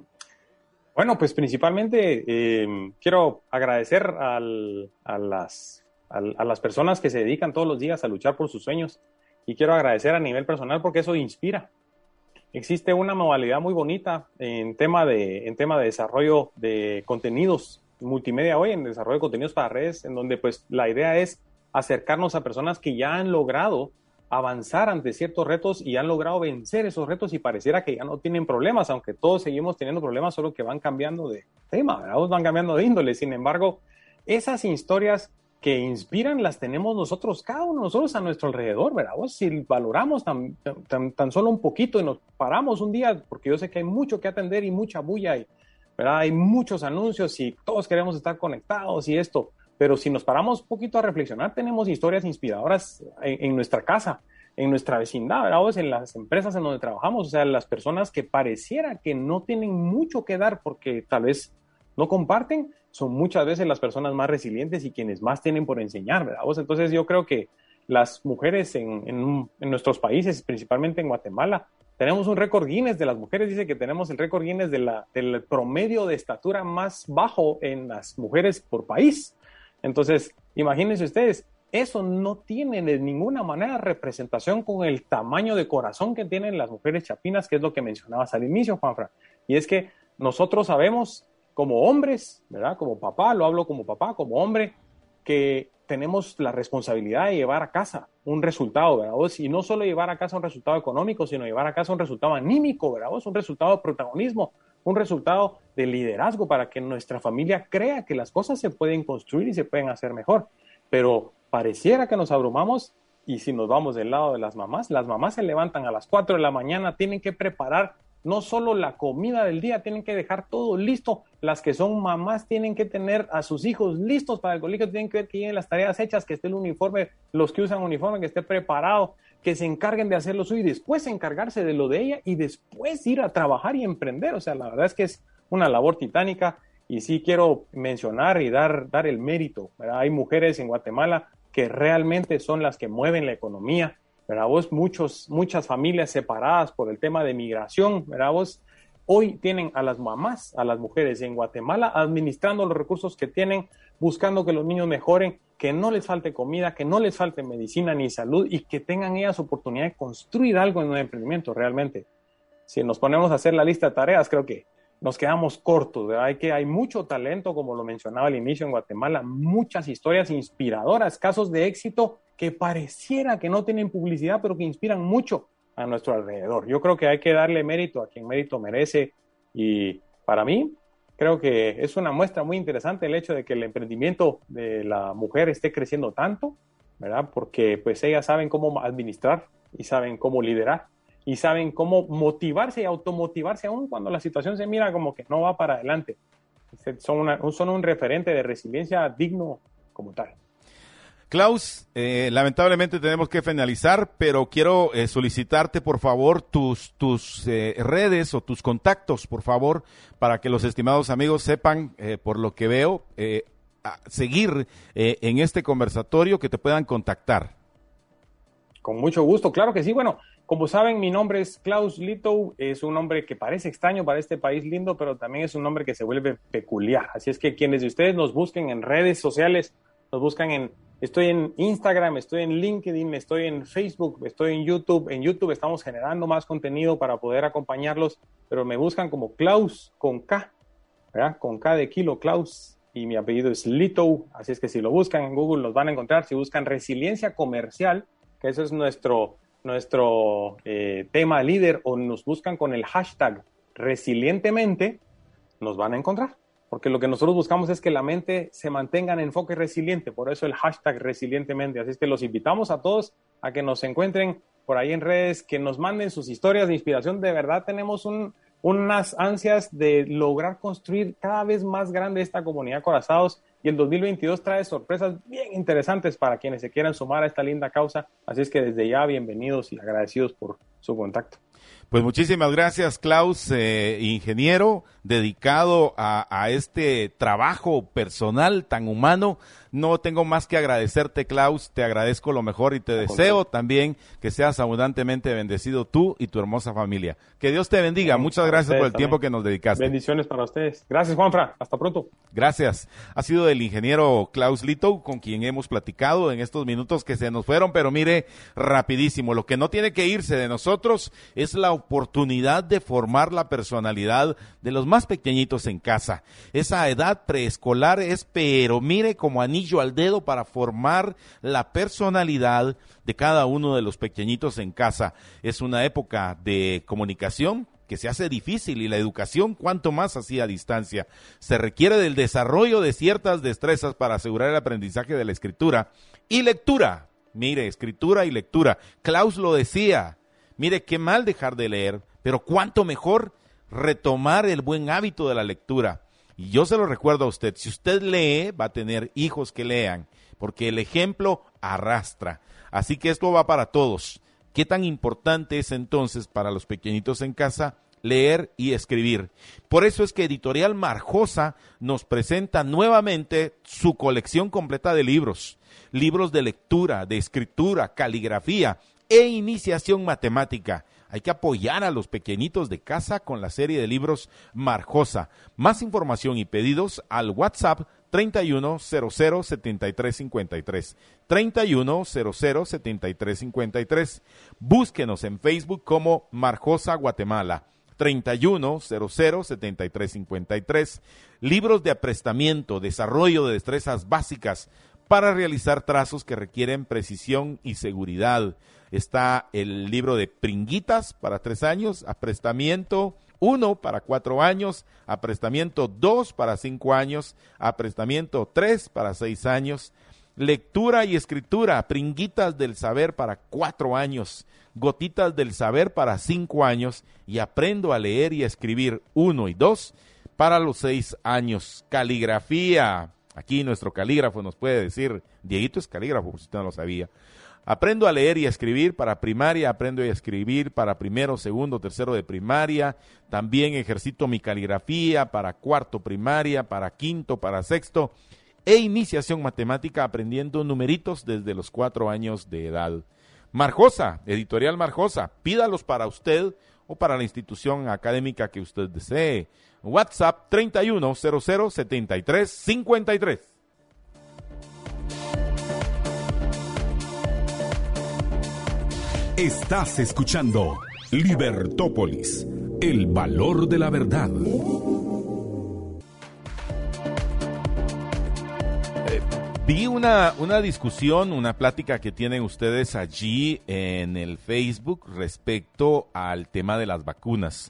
Bueno, pues principalmente eh, quiero agradecer al, a, las, a, a las personas que se dedican todos los días a luchar por sus sueños, y quiero agradecer a nivel personal porque eso inspira. Existe una modalidad muy bonita en tema de, en tema de desarrollo de contenidos multimedia hoy, en desarrollo de contenidos para redes, en donde pues la idea es acercarnos a personas que ya han logrado avanzar ante ciertos retos y han logrado vencer esos retos y pareciera que ya no tienen problemas, aunque todos seguimos teniendo problemas, solo que van cambiando de tema, ¿verdad? Van cambiando de índole. Sin embargo, esas historias que inspiran las tenemos nosotros, cada uno de nosotros a nuestro alrededor, ¿verdad? Si valoramos tan, tan, tan solo un poquito y nos paramos un día, porque yo sé que hay mucho que atender y mucha bulla, y, ¿verdad? Hay muchos anuncios y todos queremos estar conectados y esto, pero si nos paramos un poquito a reflexionar, tenemos historias inspiradoras en, en nuestra casa, en nuestra vecindad, ¿verdad? En las empresas en donde trabajamos, o sea, las personas que pareciera que no tienen mucho que dar porque tal vez no comparten, son muchas veces las personas más resilientes y quienes más tienen por enseñar, ¿verdad? Entonces yo creo que las mujeres en, en, en nuestros países, principalmente en Guatemala, tenemos un récord Guinness de las mujeres, dice que tenemos el récord Guinness de la, del promedio de estatura más bajo en las mujeres por país. Entonces, imagínense ustedes, eso no tiene de ninguna manera representación con el tamaño de corazón que tienen las mujeres chapinas, que es lo que mencionabas al inicio, Juanfra. Y es que nosotros sabemos como hombres, ¿verdad? Como papá, lo hablo como papá, como hombre, que tenemos la responsabilidad de llevar a casa un resultado, ¿verdad? Y no solo llevar a casa un resultado económico, sino llevar a casa un resultado anímico, ¿verdad? Un resultado de protagonismo, un resultado de liderazgo para que nuestra familia crea que las cosas se pueden construir y se pueden hacer mejor. Pero pareciera que nos abrumamos, y si nos vamos del lado de las mamás, las mamás se levantan a las cuatro de la mañana, tienen que preparar no solo la comida del día, tienen que dejar todo listo. Las que son mamás tienen que tener a sus hijos listos para el colegio, tienen que ver que lleguen las tareas hechas, que esté el uniforme, los que usan uniforme, que esté preparado, que se encarguen de hacer lo suyo y después encargarse de lo de ella y después ir a trabajar y emprender. O sea, la verdad es que es una labor titánica y sí quiero mencionar y dar, dar el mérito, ¿verdad? Hay mujeres en Guatemala que realmente son las que mueven la economía, ¿verdad? Vos, muchos, muchas familias separadas por el tema de migración, ¿verdad? Vos, hoy tienen a las mamás, a las mujeres en Guatemala administrando los recursos que tienen, buscando que los niños mejoren, que no les falte comida, que no les falte medicina ni salud y que tengan ellas oportunidad de construir algo en un emprendimiento realmente. Si nos ponemos a hacer la lista de tareas, creo que nos quedamos cortos, ¿verdad? Hay, que, hay mucho talento, como lo mencionaba al inicio en Guatemala, muchas historias inspiradoras, casos de éxito que pareciera que no tienen publicidad, pero que inspiran mucho a nuestro alrededor. Yo creo que hay que darle mérito a quien mérito merece y para mí creo que es una muestra muy interesante el hecho de que el emprendimiento de la mujer esté creciendo tanto, ¿verdad? Porque pues ellas saben cómo administrar y saben cómo liderar y saben cómo motivarse y automotivarse aún cuando la situación se mira como que no va para adelante. Son, una, son un referente de resiliencia digno como tal. Klaus, eh, lamentablemente tenemos que finalizar, pero quiero eh, solicitarte, por favor, tus, tus eh, redes o tus contactos, por favor, para que los estimados amigos sepan, eh, por lo que veo, eh, a seguir eh, en este conversatorio, que te puedan contactar. Con mucho gusto, claro que sí. Bueno, como saben, mi nombre es Klaus Litow, es un nombre que parece extraño para este país lindo, pero también es un nombre que se vuelve peculiar. Así es que quienes de ustedes nos busquen en redes sociales, nos buscan en, estoy en Instagram, estoy en LinkedIn, estoy en Facebook, estoy en YouTube. En YouTube estamos generando más contenido para poder acompañarlos, pero me buscan como Klaus con K, ¿verdad? Con K de kilo, Klaus, y mi apellido es Litow. Así es que si lo buscan en Google los van a encontrar. Si buscan resiliencia comercial, que eso es nuestro, nuestro eh, tema líder, o nos buscan con el hashtag resilientemente, nos van a encontrar. Porque lo que nosotros buscamos es que la mente se mantenga en enfoque resiliente, por eso el hashtag resilientemente. Así es que los invitamos a todos a que nos encuentren por ahí en redes, que nos manden sus historias de inspiración. De verdad tenemos un, unas ansias de lograr construir cada vez más grande esta comunidad Corazados, y el dos mil veintidós trae sorpresas bien interesantes para quienes se quieran sumar a esta linda causa. Así es que desde ya bienvenidos y agradecidos por su contacto. Pues muchísimas gracias, Klaus, eh, ingeniero dedicado a, a este trabajo personal tan humano. No tengo más que agradecerte, Klaus, te agradezco lo mejor y te deseo también que seas abundantemente bendecido tú y tu hermosa familia. Que Dios te bendiga, muchas gracias por el tiempo que nos dedicaste. Bendiciones para ustedes. Gracias, Juanfra, hasta pronto. Gracias. Ha sido el ingeniero Klaus Litow con quien hemos platicado en estos minutos que se nos fueron, pero mire, rapidísimo, lo que no tiene que irse de nosotros es la oportunidad de formar la personalidad de los más pequeñitos en casa. Esa edad preescolar es, pero mire, como anillo al dedo para formar la personalidad de cada uno de los pequeñitos en casa. Es una época de comunicación que se hace difícil y la educación cuanto más así a distancia. Se requiere del desarrollo de ciertas destrezas para asegurar el aprendizaje de la escritura y lectura. Mire, escritura y lectura. Klaus lo decía. Mire, qué mal dejar de leer, pero cuánto mejor retomar el buen hábito de la lectura. Y yo se lo recuerdo a usted, si usted lee, va a tener hijos que lean, porque el ejemplo arrastra. Así que esto va para todos. ¿Qué tan importante es entonces para los pequeñitos en casa leer y escribir? Por eso es que Editorial Marjosa nos presenta nuevamente su colección completa de libros. Libros de lectura, de escritura, caligrafía e iniciación matemática. Hay que apoyar a los pequeñitos de casa con la serie de libros Marjosa. Más información y pedidos al WhatsApp treinta y uno cero cero setenta y tres cincuenta y tres. treinta y uno cero cero setenta y tres cincuenta y tres. Búsquenos en Facebook como Marjosa Guatemala. treinta y uno cero cero setenta y tres cincuenta y tres. Libros de aprestamiento, desarrollo de destrezas básicas para realizar trazos que requieren precisión y seguridad. Está el libro de Pringuitas para tres años, aprestamiento uno para cuatro años, aprestamiento dos para cinco años, aprestamiento tres para seis años, lectura y escritura, pringuitas del saber para cuatro años, gotitas del saber para cinco años y aprendo a leer y a escribir uno y dos para los seis años. Caligrafía, aquí nuestro calígrafo nos puede decir, Dieguito es calígrafo, por si usted no lo sabía. Aprendo a leer y a escribir para primaria, aprendo a escribir para primero, segundo, tercero de primaria. También ejercito mi caligrafía para cuarto primaria, para quinto, para sexto. E iniciación matemática aprendiendo numeritos desde los cuatro años de edad. Marjosa, Editorial Marjosa, pídalos para usted o para la institución académica que usted desee. WhatsApp treinta y uno cero cero setenta y tres cincuenta y tres. Estás escuchando Libertópolis, el valor de la verdad. Vi una, una discusión, una plática que tienen ustedes allí en el Facebook respecto al tema de las vacunas.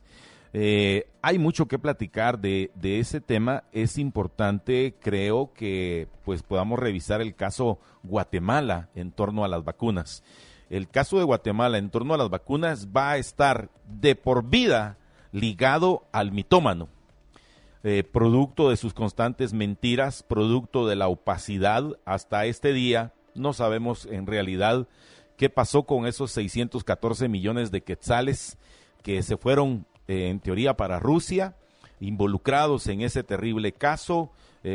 Eh, hay mucho que platicar de, de ese tema. Es importante, creo, que pues podamos revisar el caso Guatemala en torno a las vacunas. El caso de Guatemala en torno a las vacunas va a estar de por vida ligado al mitómano. Eh, producto de sus constantes mentiras, producto de la opacidad. Hasta este día no sabemos en realidad qué pasó con esos seiscientos catorce millones de quetzales que se fueron eh, en teoría para Rusia, involucrados en ese terrible caso.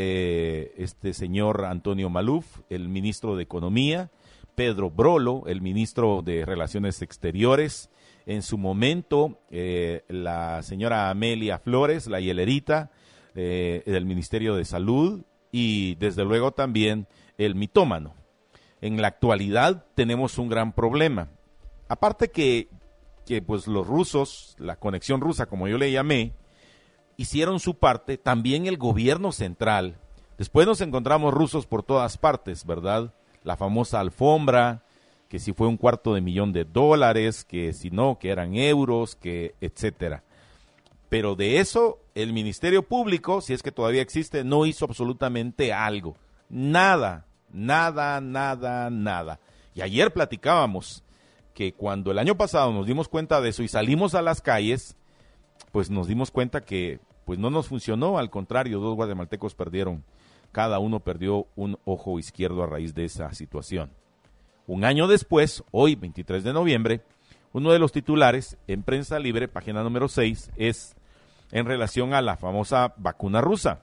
Eh, este señor Antonio Maluf, el ministro de Economía, Pedro Brolo, el ministro de Relaciones Exteriores, en su momento eh, la señora Amelia Flores, la hielerita, Eh, del Ministerio de Salud y desde luego también el mitómano. En la actualidad tenemos un gran problema. Aparte que, que pues los rusos, la conexión rusa como yo le llamé, hicieron su parte, también el gobierno central. Después nos encontramos rusos por todas partes, ¿verdad? La famosa alfombra, que si fue un cuarto de millón de dólares, que si no, que eran euros, que etcétera. Pero de eso el Ministerio Público, si es que todavía existe, no hizo absolutamente algo. Nada, nada, nada, nada. Y ayer platicábamos que cuando el año pasado nos dimos cuenta de eso y salimos a las calles, pues nos dimos cuenta que pues no nos funcionó. Al contrario, dos guatemaltecos perdieron, cada uno perdió un ojo izquierdo a raíz de esa situación. Un año después, hoy, veintitrés de noviembre, uno de los titulares en Prensa Libre, página número seis, es en relación a la famosa vacuna rusa.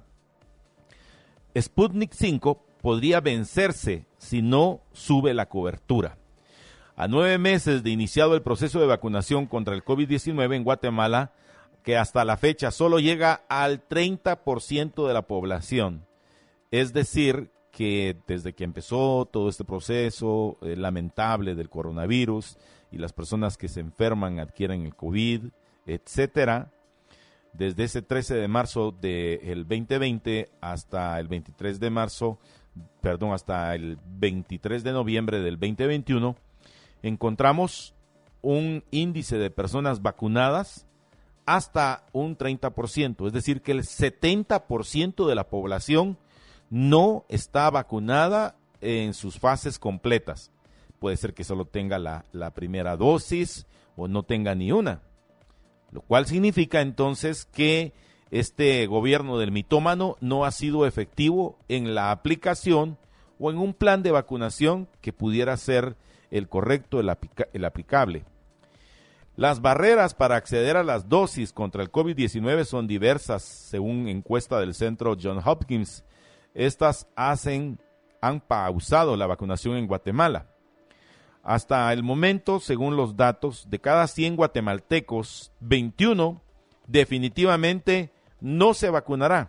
Sputnik cinco podría vencerse si no sube la cobertura. A nueve meses de iniciado el proceso de vacunación contra el COVID diecinueve en Guatemala, que hasta la fecha solo llega al treinta por ciento de la población. Es decir, que desde que empezó todo este proceso eh, lamentable del coronavirus y las personas que se enferman adquieren el COVID, etcétera, desde ese trece de marzo del veinte veinte hasta el veintitrés de marzo, perdón, hasta el veintitrés de noviembre del veinte veintiuno, encontramos un índice de personas vacunadas hasta un treinta por ciento, es decir, que el setenta por ciento de la población no está vacunada en sus fases completas. Puede ser que solo tenga la, la primera dosis o no tenga ni una. Lo cual significa entonces que este gobierno del mitómano no ha sido efectivo en la aplicación o en un plan de vacunación que pudiera ser el correcto, el, aplica- el aplicable. Las barreras para acceder a las dosis contra el COVID diecinueve son diversas, según encuesta del centro John Hopkins. Estas hacen, han pausado la vacunación en Guatemala. Hasta el momento, según los datos, de cada cien guatemaltecos, veintiuno definitivamente no se vacunará.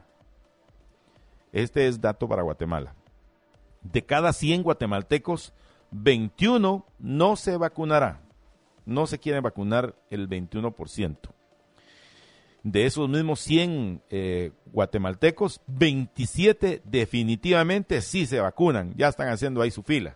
Este es dato para Guatemala. De cada cien guatemaltecos, veintiuno no se vacunará. No se quiere vacunar el veintiuno por ciento. De esos mismos cien eh, guatemaltecos, veintisiete definitivamente sí se vacunan. Ya están haciendo ahí su fila.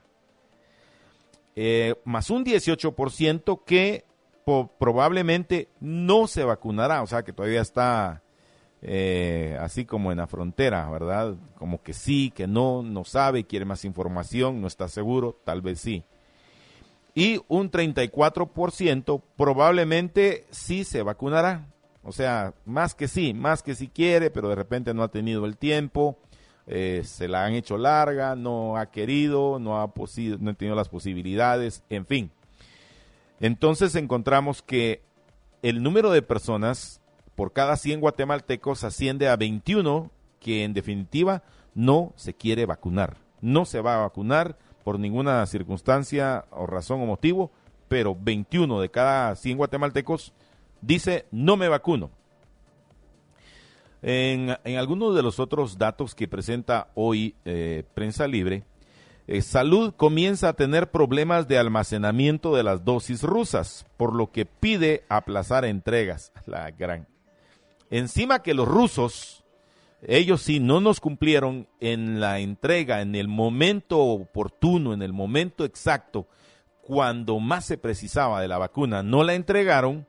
Eh, más un dieciocho por ciento que po- probablemente no se vacunará, o sea que todavía está eh, así como en la frontera, ¿verdad? Como que sí, que no, no sabe, quiere más información, no está seguro, tal vez sí. Y un treinta y cuatro por ciento probablemente sí se vacunará. O sea, más que sí, más que sí quiere, pero de repente no ha tenido el tiempo, eh, se la han hecho larga, no ha querido, no ha, posi- no ha tenido las posibilidades, en fin. Entonces encontramos que el número de personas por cada cien guatemaltecos asciende a veintiuno que en definitiva no se quiere vacunar. No se va a vacunar por ninguna circunstancia o razón o motivo, pero veintiuno de cada cien guatemaltecos dice no me vacuno. En, en algunos de los otros datos que presenta hoy eh, Prensa Libre, eh, Salud comienza a tener problemas de almacenamiento de las dosis rusas, por lo que pide aplazar entregas. La gran. Encima que los rusos, ellos sí no nos cumplieron en la entrega, en el momento oportuno, en el momento exacto, cuando más se precisaba de la vacuna, no la entregaron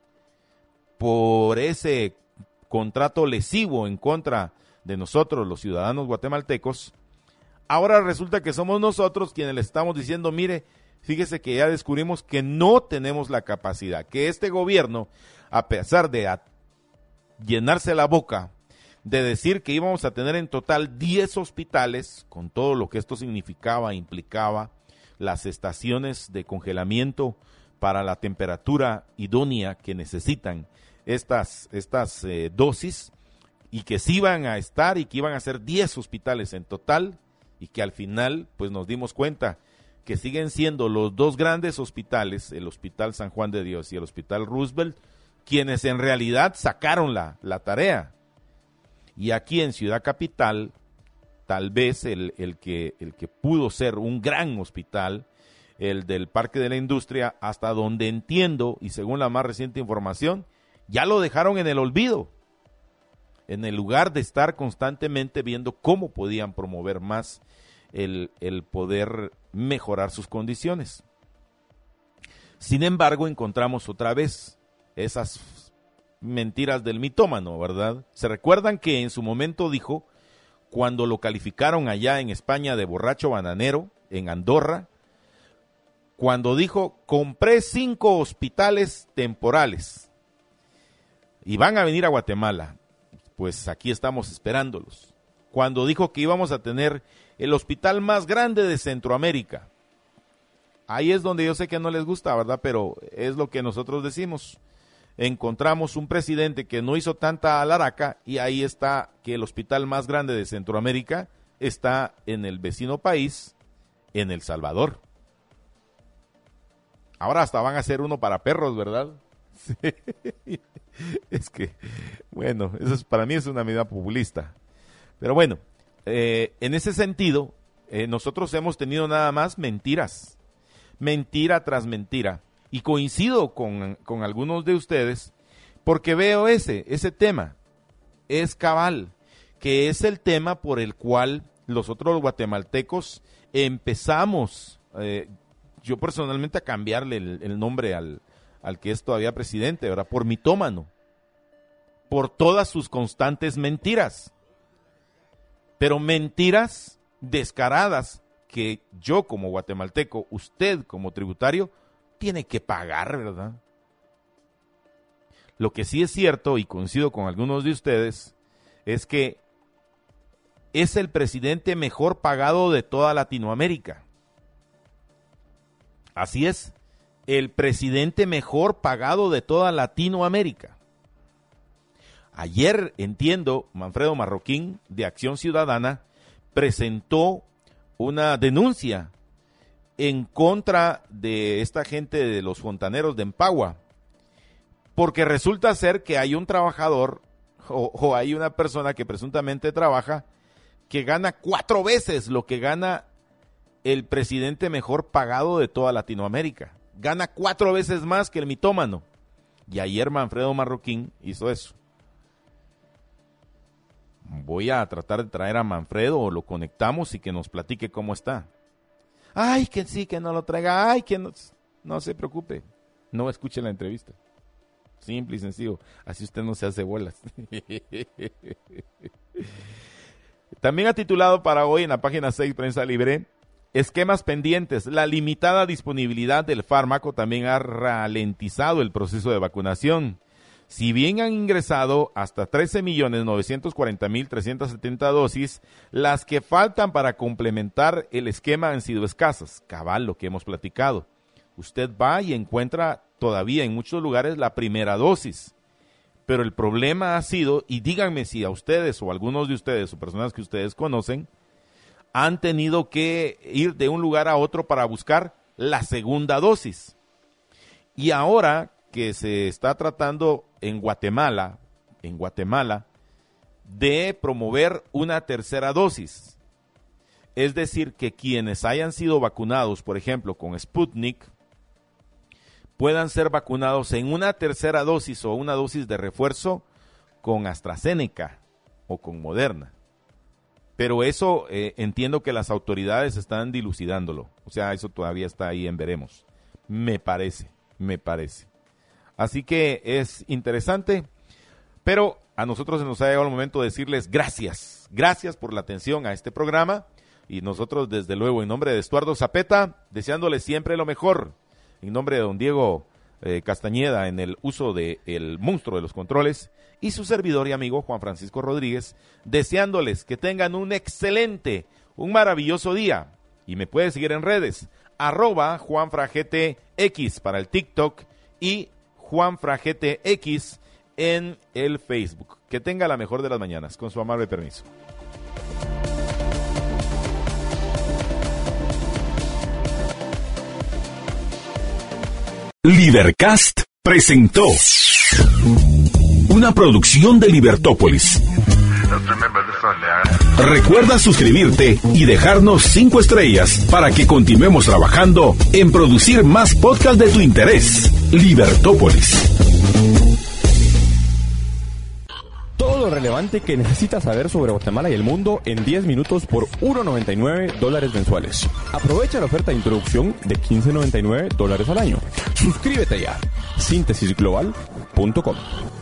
por ese contrato lesivo en contra de nosotros, los ciudadanos guatemaltecos. Ahora resulta que somos nosotros quienes le estamos diciendo, mire, fíjese que ya descubrimos que no tenemos la capacidad, que este gobierno, a pesar de a- llenarse la boca de decir que íbamos a tener en total diez hospitales, con todo lo que esto significaba, implicaba, las estaciones de congelamiento para la temperatura idónea que necesitan estas, estas eh, dosis, y que sí iban a estar y que iban a ser diez hospitales en total, y que al final pues nos dimos cuenta que siguen siendo los dos grandes hospitales, el Hospital San Juan de Dios y el Hospital Roosevelt, quienes en realidad sacaron la, la tarea. Y aquí en Ciudad Capital, tal vez el, el, que, el que pudo ser un gran hospital, el del Parque de la Industria, hasta donde entiendo, y según la más reciente información, ya lo dejaron en el olvido, en el lugar de estar constantemente viendo cómo podían promover más el, el poder mejorar sus condiciones. Sin embargo, encontramos otra vez esas mentiras del mitómano, ¿verdad? ¿Se recuerdan que en su momento dijo, cuando lo calificaron allá en España de borracho bananero, en Andorra, cuando dijo, compré cinco hospitales temporales y van a venir a Guatemala? Pues aquí estamos esperándolos. Cuando dijo que íbamos a tener el hospital más grande de Centroamérica. Ahí es donde yo sé que no les gusta, ¿verdad? Pero es lo que nosotros decimos. Encontramos un presidente que no hizo tanta alaraca, y ahí está que el hospital más grande de Centroamérica está en el vecino país, en El Salvador. Ahora hasta van a hacer uno para perros, ¿verdad? Sí. Es que, bueno, eso es, para mí es una medida populista. Pero bueno, eh, en ese sentido, eh, nosotros hemos tenido nada más mentiras, mentira tras mentira. Y coincido con, con algunos de ustedes, porque veo ese, ese tema, es cabal, que es el tema por el cual los otros guatemaltecos empezamos, eh, yo personalmente, a cambiarle el, el nombre al, al que es todavía presidente, ¿verdad? Por mitómano, por todas sus constantes mentiras, pero mentiras descaradas que yo como guatemalteco, usted como tributario, tiene que pagar, ¿verdad? Lo que sí es cierto, y coincido con algunos de ustedes, es que es el presidente mejor pagado de toda Latinoamérica. Así es, el presidente mejor pagado de toda Latinoamérica. Ayer, entiendo, Manfredo Marroquín, de Acción Ciudadana, presentó una denuncia en contra de esta gente de los fontaneros de Empagua, porque resulta ser que hay un trabajador o, o hay una persona que presuntamente trabaja que gana cuatro veces lo que gana el presidente mejor pagado de toda Latinoamérica. Gana cuatro veces más que el mitómano. Y ayer Manfredo Marroquín hizo eso. Voy a tratar de traer a Manfredo, o lo conectamos y que nos platique cómo está. Ay, que sí, que no lo traiga. Ay, que no, no se preocupe. No escuche la entrevista. simple y sencillo. Así usted no se hace bolas. También ha titulado para hoy en la página seis, Prensa Libre, esquemas pendientes. La limitada disponibilidad del fármaco también ha ralentizado el proceso de vacunación. Si bien han ingresado hasta trece millones novecientos cuarenta mil trescientas setenta dosis, las que faltan para complementar el esquema han sido escasas. Cabal, lo que hemos platicado. Usted va y encuentra todavía en muchos lugares la primera dosis. Pero el problema ha sido, y díganme si a ustedes o a algunos de ustedes o personas que ustedes conocen, han tenido que ir de un lugar a otro para buscar la segunda dosis. Y ahora que se está tratando en Guatemala, en Guatemala, de promover una tercera dosis. Es decir, que quienes hayan sido vacunados, por ejemplo, con Sputnik, puedan ser vacunados en una tercera dosis o una dosis de refuerzo con AstraZeneca o con Moderna. Pero eso eh, entiendo que las autoridades están dilucidándolo. O sea, eso todavía está ahí en veremos. Me parece, me parece. Así que es interesante, pero a nosotros se nos ha llegado el momento de decirles gracias. Gracias por la atención a este programa. Y nosotros, desde luego, en nombre de Estuardo Zapeta, deseándoles siempre lo mejor. En nombre de don Diego eh, Castañeda, en el uso del monstruo de los controles, y su servidor y amigo Juan Francisco Rodríguez, deseándoles que tengan un excelente, un maravilloso día. Y me puede seguir en redes, arroba JuanFraGTX para el TikTok y JuanFraGTX en el Facebook. Que tenga la mejor de las mañanas, con su amable permiso. Libercast presentó una producción de Libertópolis. Recuerda suscribirte y dejarnos cinco estrellas para que continuemos trabajando en producir más podcasts de tu interés. Libertópolis. Todo lo relevante que necesitas saber sobre Guatemala y el mundo en diez minutos por uno noventa y nueve dólares mensuales. Aprovecha la oferta de introducción de quince noventa y nueve dólares al año. Suscríbete ya. síntesis global punto com